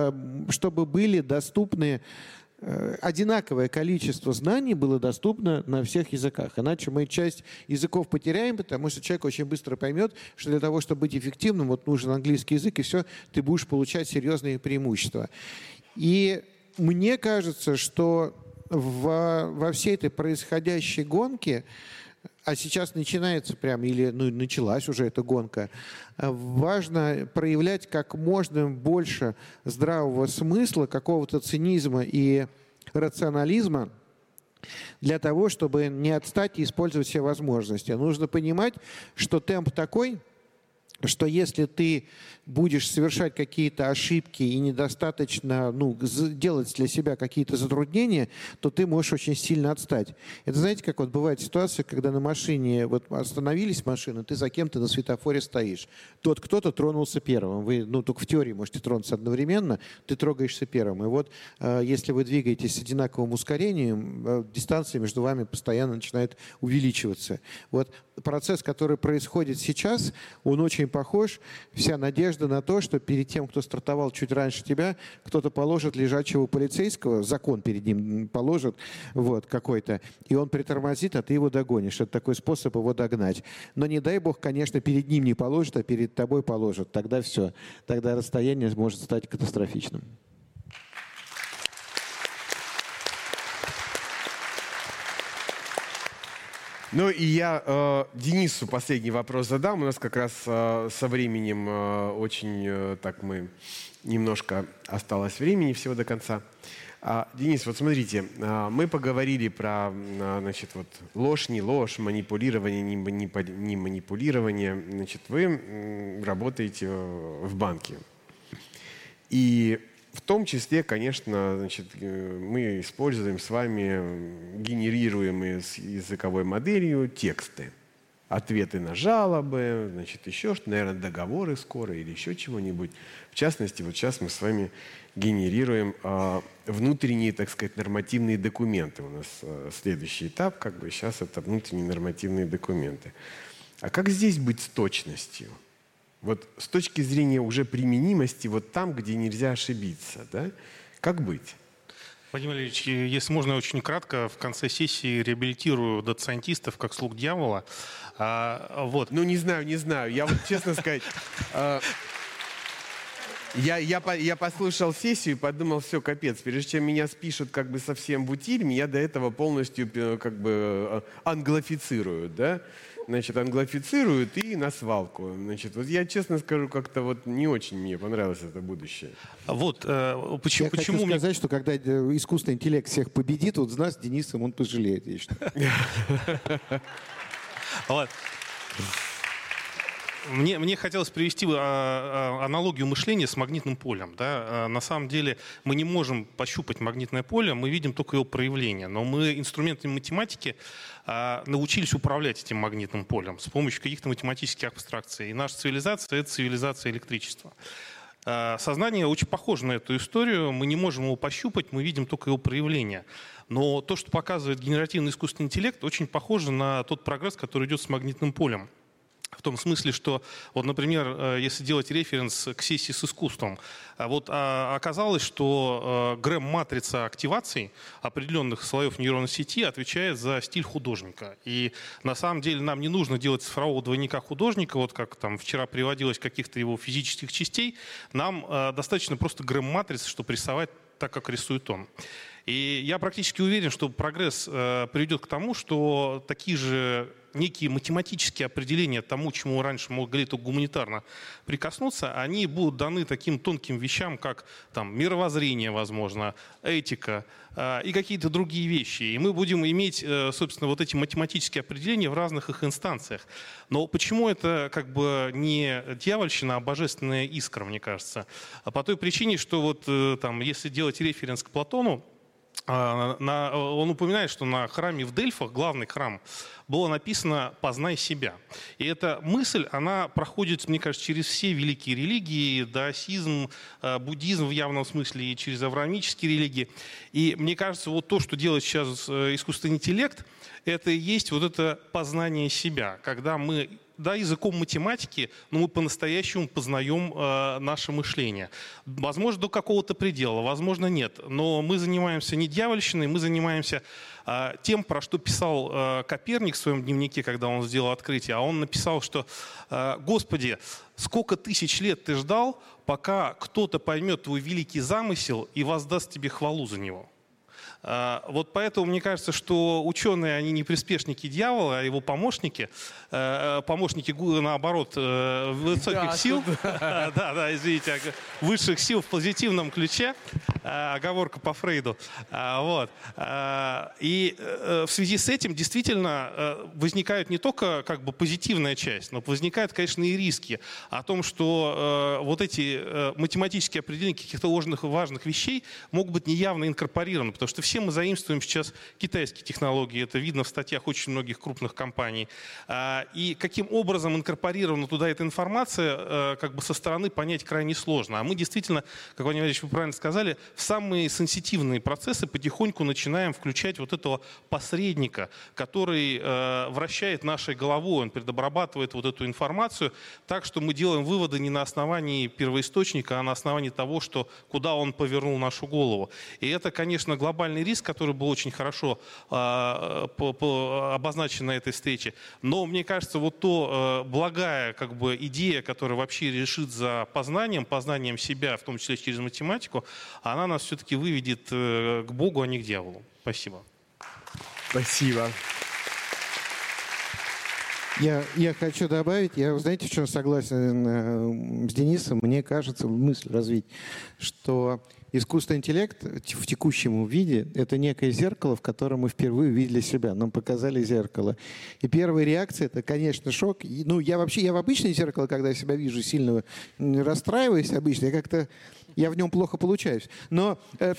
S5: были доступны, одинаковое количество знаний было доступно на всех языках. Иначе мы часть языков потеряем, потому что человек очень быстро поймет, что для того, чтобы быть эффективным, вот нужен английский язык, и все, ты будешь получать серьезные преимущества. И мне кажется, что во всей этой происходящей гонке, а сейчас начинается прям, или началась уже эта гонка, важно проявлять как можно больше здравого смысла, какого-то цинизма и рационализма для того, чтобы не отстать и использовать все возможности. Нужно понимать, что темп такой, что если ты будешь совершать какие-то ошибки и недостаточно делать для себя какие-то затруднения, то ты можешь очень сильно отстать. Это знаете, как вот бывает ситуация, когда на машине, вот остановились машины, ты за кем-то на светофоре стоишь. Тот кто-то тронулся первым. Вы только в теории можете тронуться одновременно, ты трогаешься первым. И вот если вы двигаетесь с одинаковым ускорением, дистанция между вами постоянно начинает увеличиваться. Вот процесс, который происходит сейчас, он очень похож. Вся надежда на то, что перед тем, кто стартовал чуть раньше тебя, кто-то положит лежачего полицейского, закон перед ним положит какой-то, и он притормозит, а ты его догонишь. Это такой способ его догнать. Но не дай бог, конечно, перед ним не положит, а перед тобой положит. Тогда все. Тогда расстояние может стать катастрофичным.
S2: Ну и я Денису последний вопрос задам. У нас как раз со временем очень так мы немножко осталось времени всего до конца. Денис, вот смотрите, мы поговорили про ложь, не ложь, манипулирование, не манипулирование. Значит, вы работаете в банке. И в том числе, конечно, мы используем с вами генерируемые с языковой моделью тексты. Ответы на жалобы, еще что-то, наверное, договоры скоро или еще чего-нибудь. В частности, вот сейчас мы с вами генерируем внутренние, так сказать, нормативные документы. У нас следующий этап, сейчас это внутренние нормативные документы. А как здесь быть с точностью? Вот с точки зрения уже применимости, вот там, где нельзя ошибиться, да? Как быть?
S6: Владимир Ильич, если можно, очень кратко, в конце сессии реабилитирую дата-сайентистов как слуг дьявола.
S2: Не знаю. Я вот, честно сказать, я послушал сессию и подумал, все, капец. Прежде чем меня спишут совсем в утиль, меня до этого полностью англофицируют, да? Англофицируют и на свалку. Вот я честно скажу, как-то не очень мне понравилось это будущее.
S5: Почему хочу сказать, что когда искусственный интеллект всех победит, вот нас с Денисом он пожалеет.
S6: Мне хотелось привести аналогию мышления с магнитным полем. Да? На самом деле мы не можем пощупать магнитное поле, мы видим только его проявление. Но мы инструментами математики научились управлять этим магнитным полем с помощью каких-то математических абстракций. И наша цивилизация — это цивилизация электричества. Сознание очень похоже на эту историю. Мы не можем его пощупать, мы видим только его проявление. Но то, что показывает генеративный искусственный интеллект, очень похоже на тот прогресс, который идет с магнитным полем. В том смысле, что, например, если делать референс к сессии с искусством, оказалось, что Грэм-матрица активаций определенных слоев нейронной сети отвечает за стиль художника. И на самом деле нам не нужно делать цифрового двойника художника, как там вчера приводилось каких-то его физических частей. Нам достаточно просто Грэм-матрицы, чтобы рисовать так, как рисует он. И я практически уверен, что прогресс приведет к тому, что такие же некие математические определения тому, чему раньше могли только гуманитарно прикоснуться, они будут даны таким тонким вещам, как там, мировоззрение, возможно, этика и какие-то другие вещи. И мы будем иметь, собственно, вот эти математические определения в разных их инстанциях. Но почему это как бы не дьявольщина, а божественная искра, мне кажется? По той причине, что вот там, если делать референс к Платону, он упоминает, что на храме в Дельфах, главный храм, было написано «познай себя». И эта мысль, она проходит, мне кажется, через все великие религии, даосизм, буддизм в явном смысле и через авраамические религии. И мне кажется, вот то, что делает сейчас искусственный интеллект, это и есть вот это познание себя, когда мы, да, языком математики, но мы по-настоящему познаем наше мышление. Возможно, до какого-то предела, возможно, нет. Но мы занимаемся не дьявольщиной, мы занимаемся тем, про что писал Коперник в своем дневнике, когда он сделал открытие. А он написал, что «Господи, сколько тысяч лет ты ждал, пока кто-то поймет твой великий замысел и воздаст тебе хвалу за него». Вот поэтому мне кажется, что ученые, они не приспешники дьявола, а его помощники. Помощники, наоборот, высоких сил. Да, извините, высших сил в позитивном ключе. Оговорка по Фрейду. Вот. И в связи с этим действительно возникает не только как бы позитивная часть, но возникают, конечно, и риски о том, что вот эти математические определения каких-то важных вещей могут быть неявно инкорпорированы, потому что все мы заимствуем сейчас китайские технологии, это видно в статьях очень многих крупных компаний. И каким образом инкорпорирована туда эта информация, как бы со стороны понять крайне сложно. А мы действительно, как Владимир Владимирович, вы правильно сказали, в самые сенситивные процессы потихоньку начинаем включать вот этого посредника, который вращает нашей головой, он предобрабатывает вот эту информацию так, что мы делаем выводы не на основании первоисточника, а на основании того, что, куда он повернул нашу голову. И это, конечно, глобальный риск, который был очень хорошо обозначен на этой встрече. Но мне кажется, вот то благая как бы идея, которая вообще решит за познанием себя, в том числе через математику, она нас все-таки выведет к Богу, а не к дьяволу. Спасибо.
S2: Спасибо.
S5: Я хочу добавить, я, знаете, в чем согласен с Денисом, мне кажется, мысль развить, что искусственный интеллект в текущем виде – это некое зеркало, в котором мы впервые увидели себя. Нам показали зеркало. И первая реакция – это, конечно, шок. Ну, я в обычное зеркало, когда я себя вижу, сильно расстраиваюсь обычно. Я в нем плохо получаюсь. Но...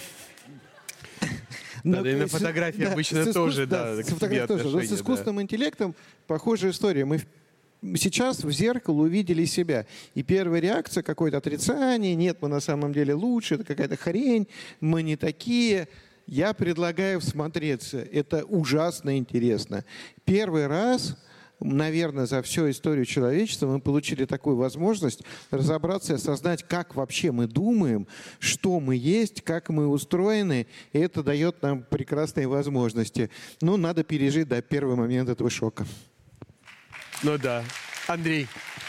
S2: Да, и на фотографии обычно тоже, да,
S5: с фотографией тоже. Но с искусственным интеллектом похожая история. Мы сейчас в зеркало увидели себя. И первая реакция — какое-то отрицание. Нет, мы на самом деле лучше, это какая-то хрень, мы не такие. Я предлагаю всмотреться. Это ужасно интересно. Первый раз, наверное, за всю историю человечества мы получили такую возможность разобраться и осознать, как вообще мы думаем, что мы есть, как мы устроены. И это дает нам прекрасные возможности. Но надо пережить до первого момента этого шока.
S2: Ну да. Андрей.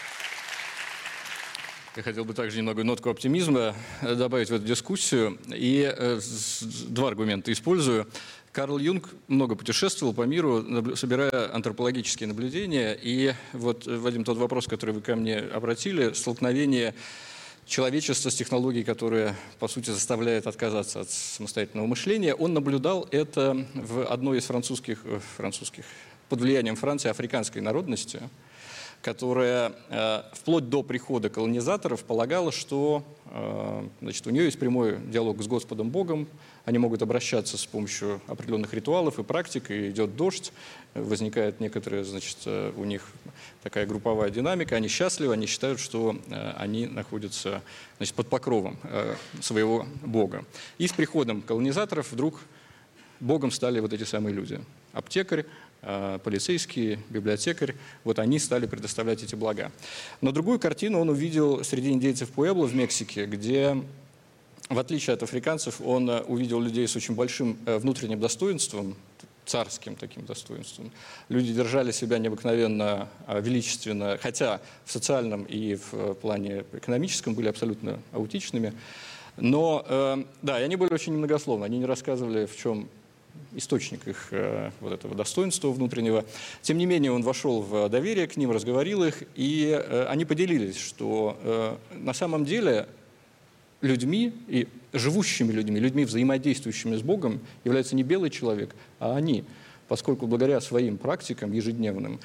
S4: Я хотел бы также немного нотку оптимизма добавить в эту дискуссию. И два аргумента использую. Карл Юнг много путешествовал по миру, собирая антропологические наблюдения. И вот, Вадим, тот вопрос, который вы ко мне обратили, столкновение человечества с технологией, которая, по сути, заставляет отказаться от самостоятельного мышления, он наблюдал это в одной из французских под влиянием Франции, африканской народности, которая вплоть до прихода колонизаторов полагала, что значит, у нее есть прямой диалог с Господом Богом, они могут обращаться с помощью определенных ритуалов и практик, и идет дождь, возникает некоторая, значит, у них такая групповая динамика, они счастливы, они считают, что они находятся, значит, под покровом своего Бога. И с приходом колонизаторов вдруг Богом стали вот эти самые люди. Аптекарь, полицейский, библиотекарь, вот они стали предоставлять эти блага. Но другую картину он увидел среди индейцев Пуэбло в Мексике, где, в отличие от африканцев, он увидел людей с очень большим внутренним достоинством, царским таким достоинством. Люди держали себя необыкновенно величественно, хотя в социальном и в плане экономическом были абсолютно аутичными. Но, да, и они были очень немногословны, они не рассказывали, в чем источник их вот этого достоинства внутреннего. Тем не менее, он вошел в доверие к ним, разговорил их, и они поделились, что на самом деле людьми и живущими людьми, людьми, взаимодействующими с Богом, является не белый человек, а они, поскольку благодаря своим практикам ежедневным,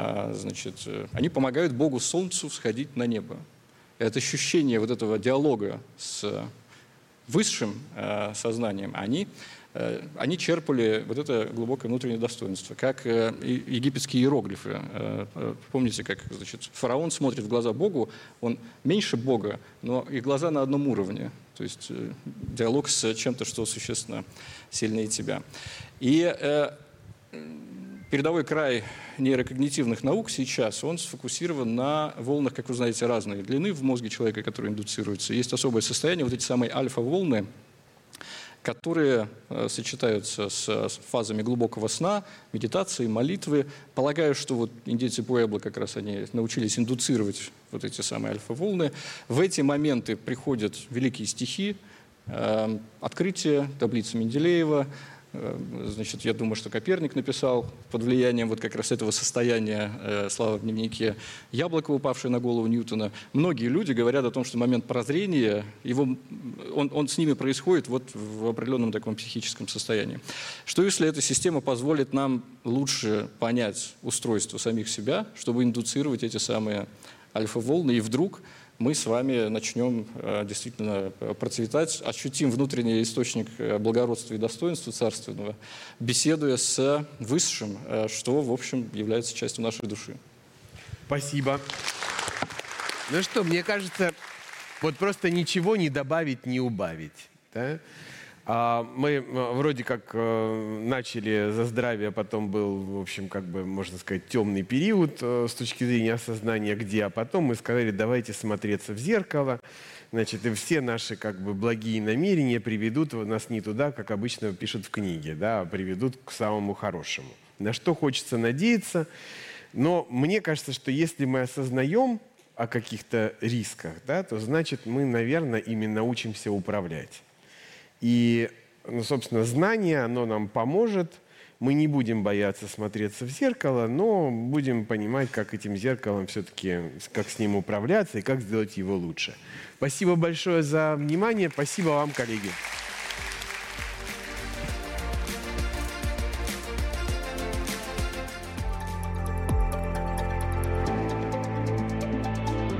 S4: они помогают Богу Солнцу всходить на небо. И это ощущение вот этого диалога с высшим сознанием, они черпали вот это глубокое внутреннее достоинство, как египетские иероглифы. Помните, как фараон смотрит в глаза Богу, он меньше Бога, но и глаза на одном уровне. То есть диалог с чем-то, что существенно сильнее тебя. И передовой край нейрокогнитивных наук сейчас, он сфокусирован на волнах, как вы знаете, разной длины в мозге человека, которые индуцируются. Есть особое состояние, вот эти самые альфа-волны, которые сочетаются с фазами глубокого сна, медитации, молитвы. Полагаю, что вот индейцы Пуэбло как раз они научились индуцировать вот эти самые альфа-волны. В эти моменты приходят великие стихи, открытие, таблица Менделеева. Я думаю, что Коперник написал под влиянием вот как раз этого состояния слова в дневнике «Яблоко, упавшее на голову Ньютона». Многие люди говорят о том, что момент прозрения, он с ними происходит вот в определенном таком психическом состоянии. Что если эта система позволит нам лучше понять устройство самих себя, чтобы индуцировать эти самые альфа-волны, и вдруг мы с вами начнем действительно процветать, ощутим внутренний источник благородства и достоинства царственного, беседуя с Высшим, что, в общем, является частью нашей души.
S2: Спасибо. Ну что, мне кажется, вот просто ничего не добавить, не убавить. Да? Мы вроде как начали за здравие, потом был, в общем, как бы, можно сказать, темный период с точки зрения осознания где, а потом мы сказали, давайте смотреться в зеркало, значит, и все наши как бы благие намерения приведут нас не туда, как обычно пишут в книге, да, а приведут к самому хорошему. На что хочется надеяться, но мне кажется, что если мы осознаем о каких-то рисках, да, то значит мы, наверное, ими научимся управлять. И, собственно, знание, оно нам поможет. Мы не будем бояться смотреться в зеркало, но будем понимать, как этим зеркалом все-таки, как с ним управляться и как сделать его лучше. Спасибо большое за внимание. Спасибо вам, коллеги.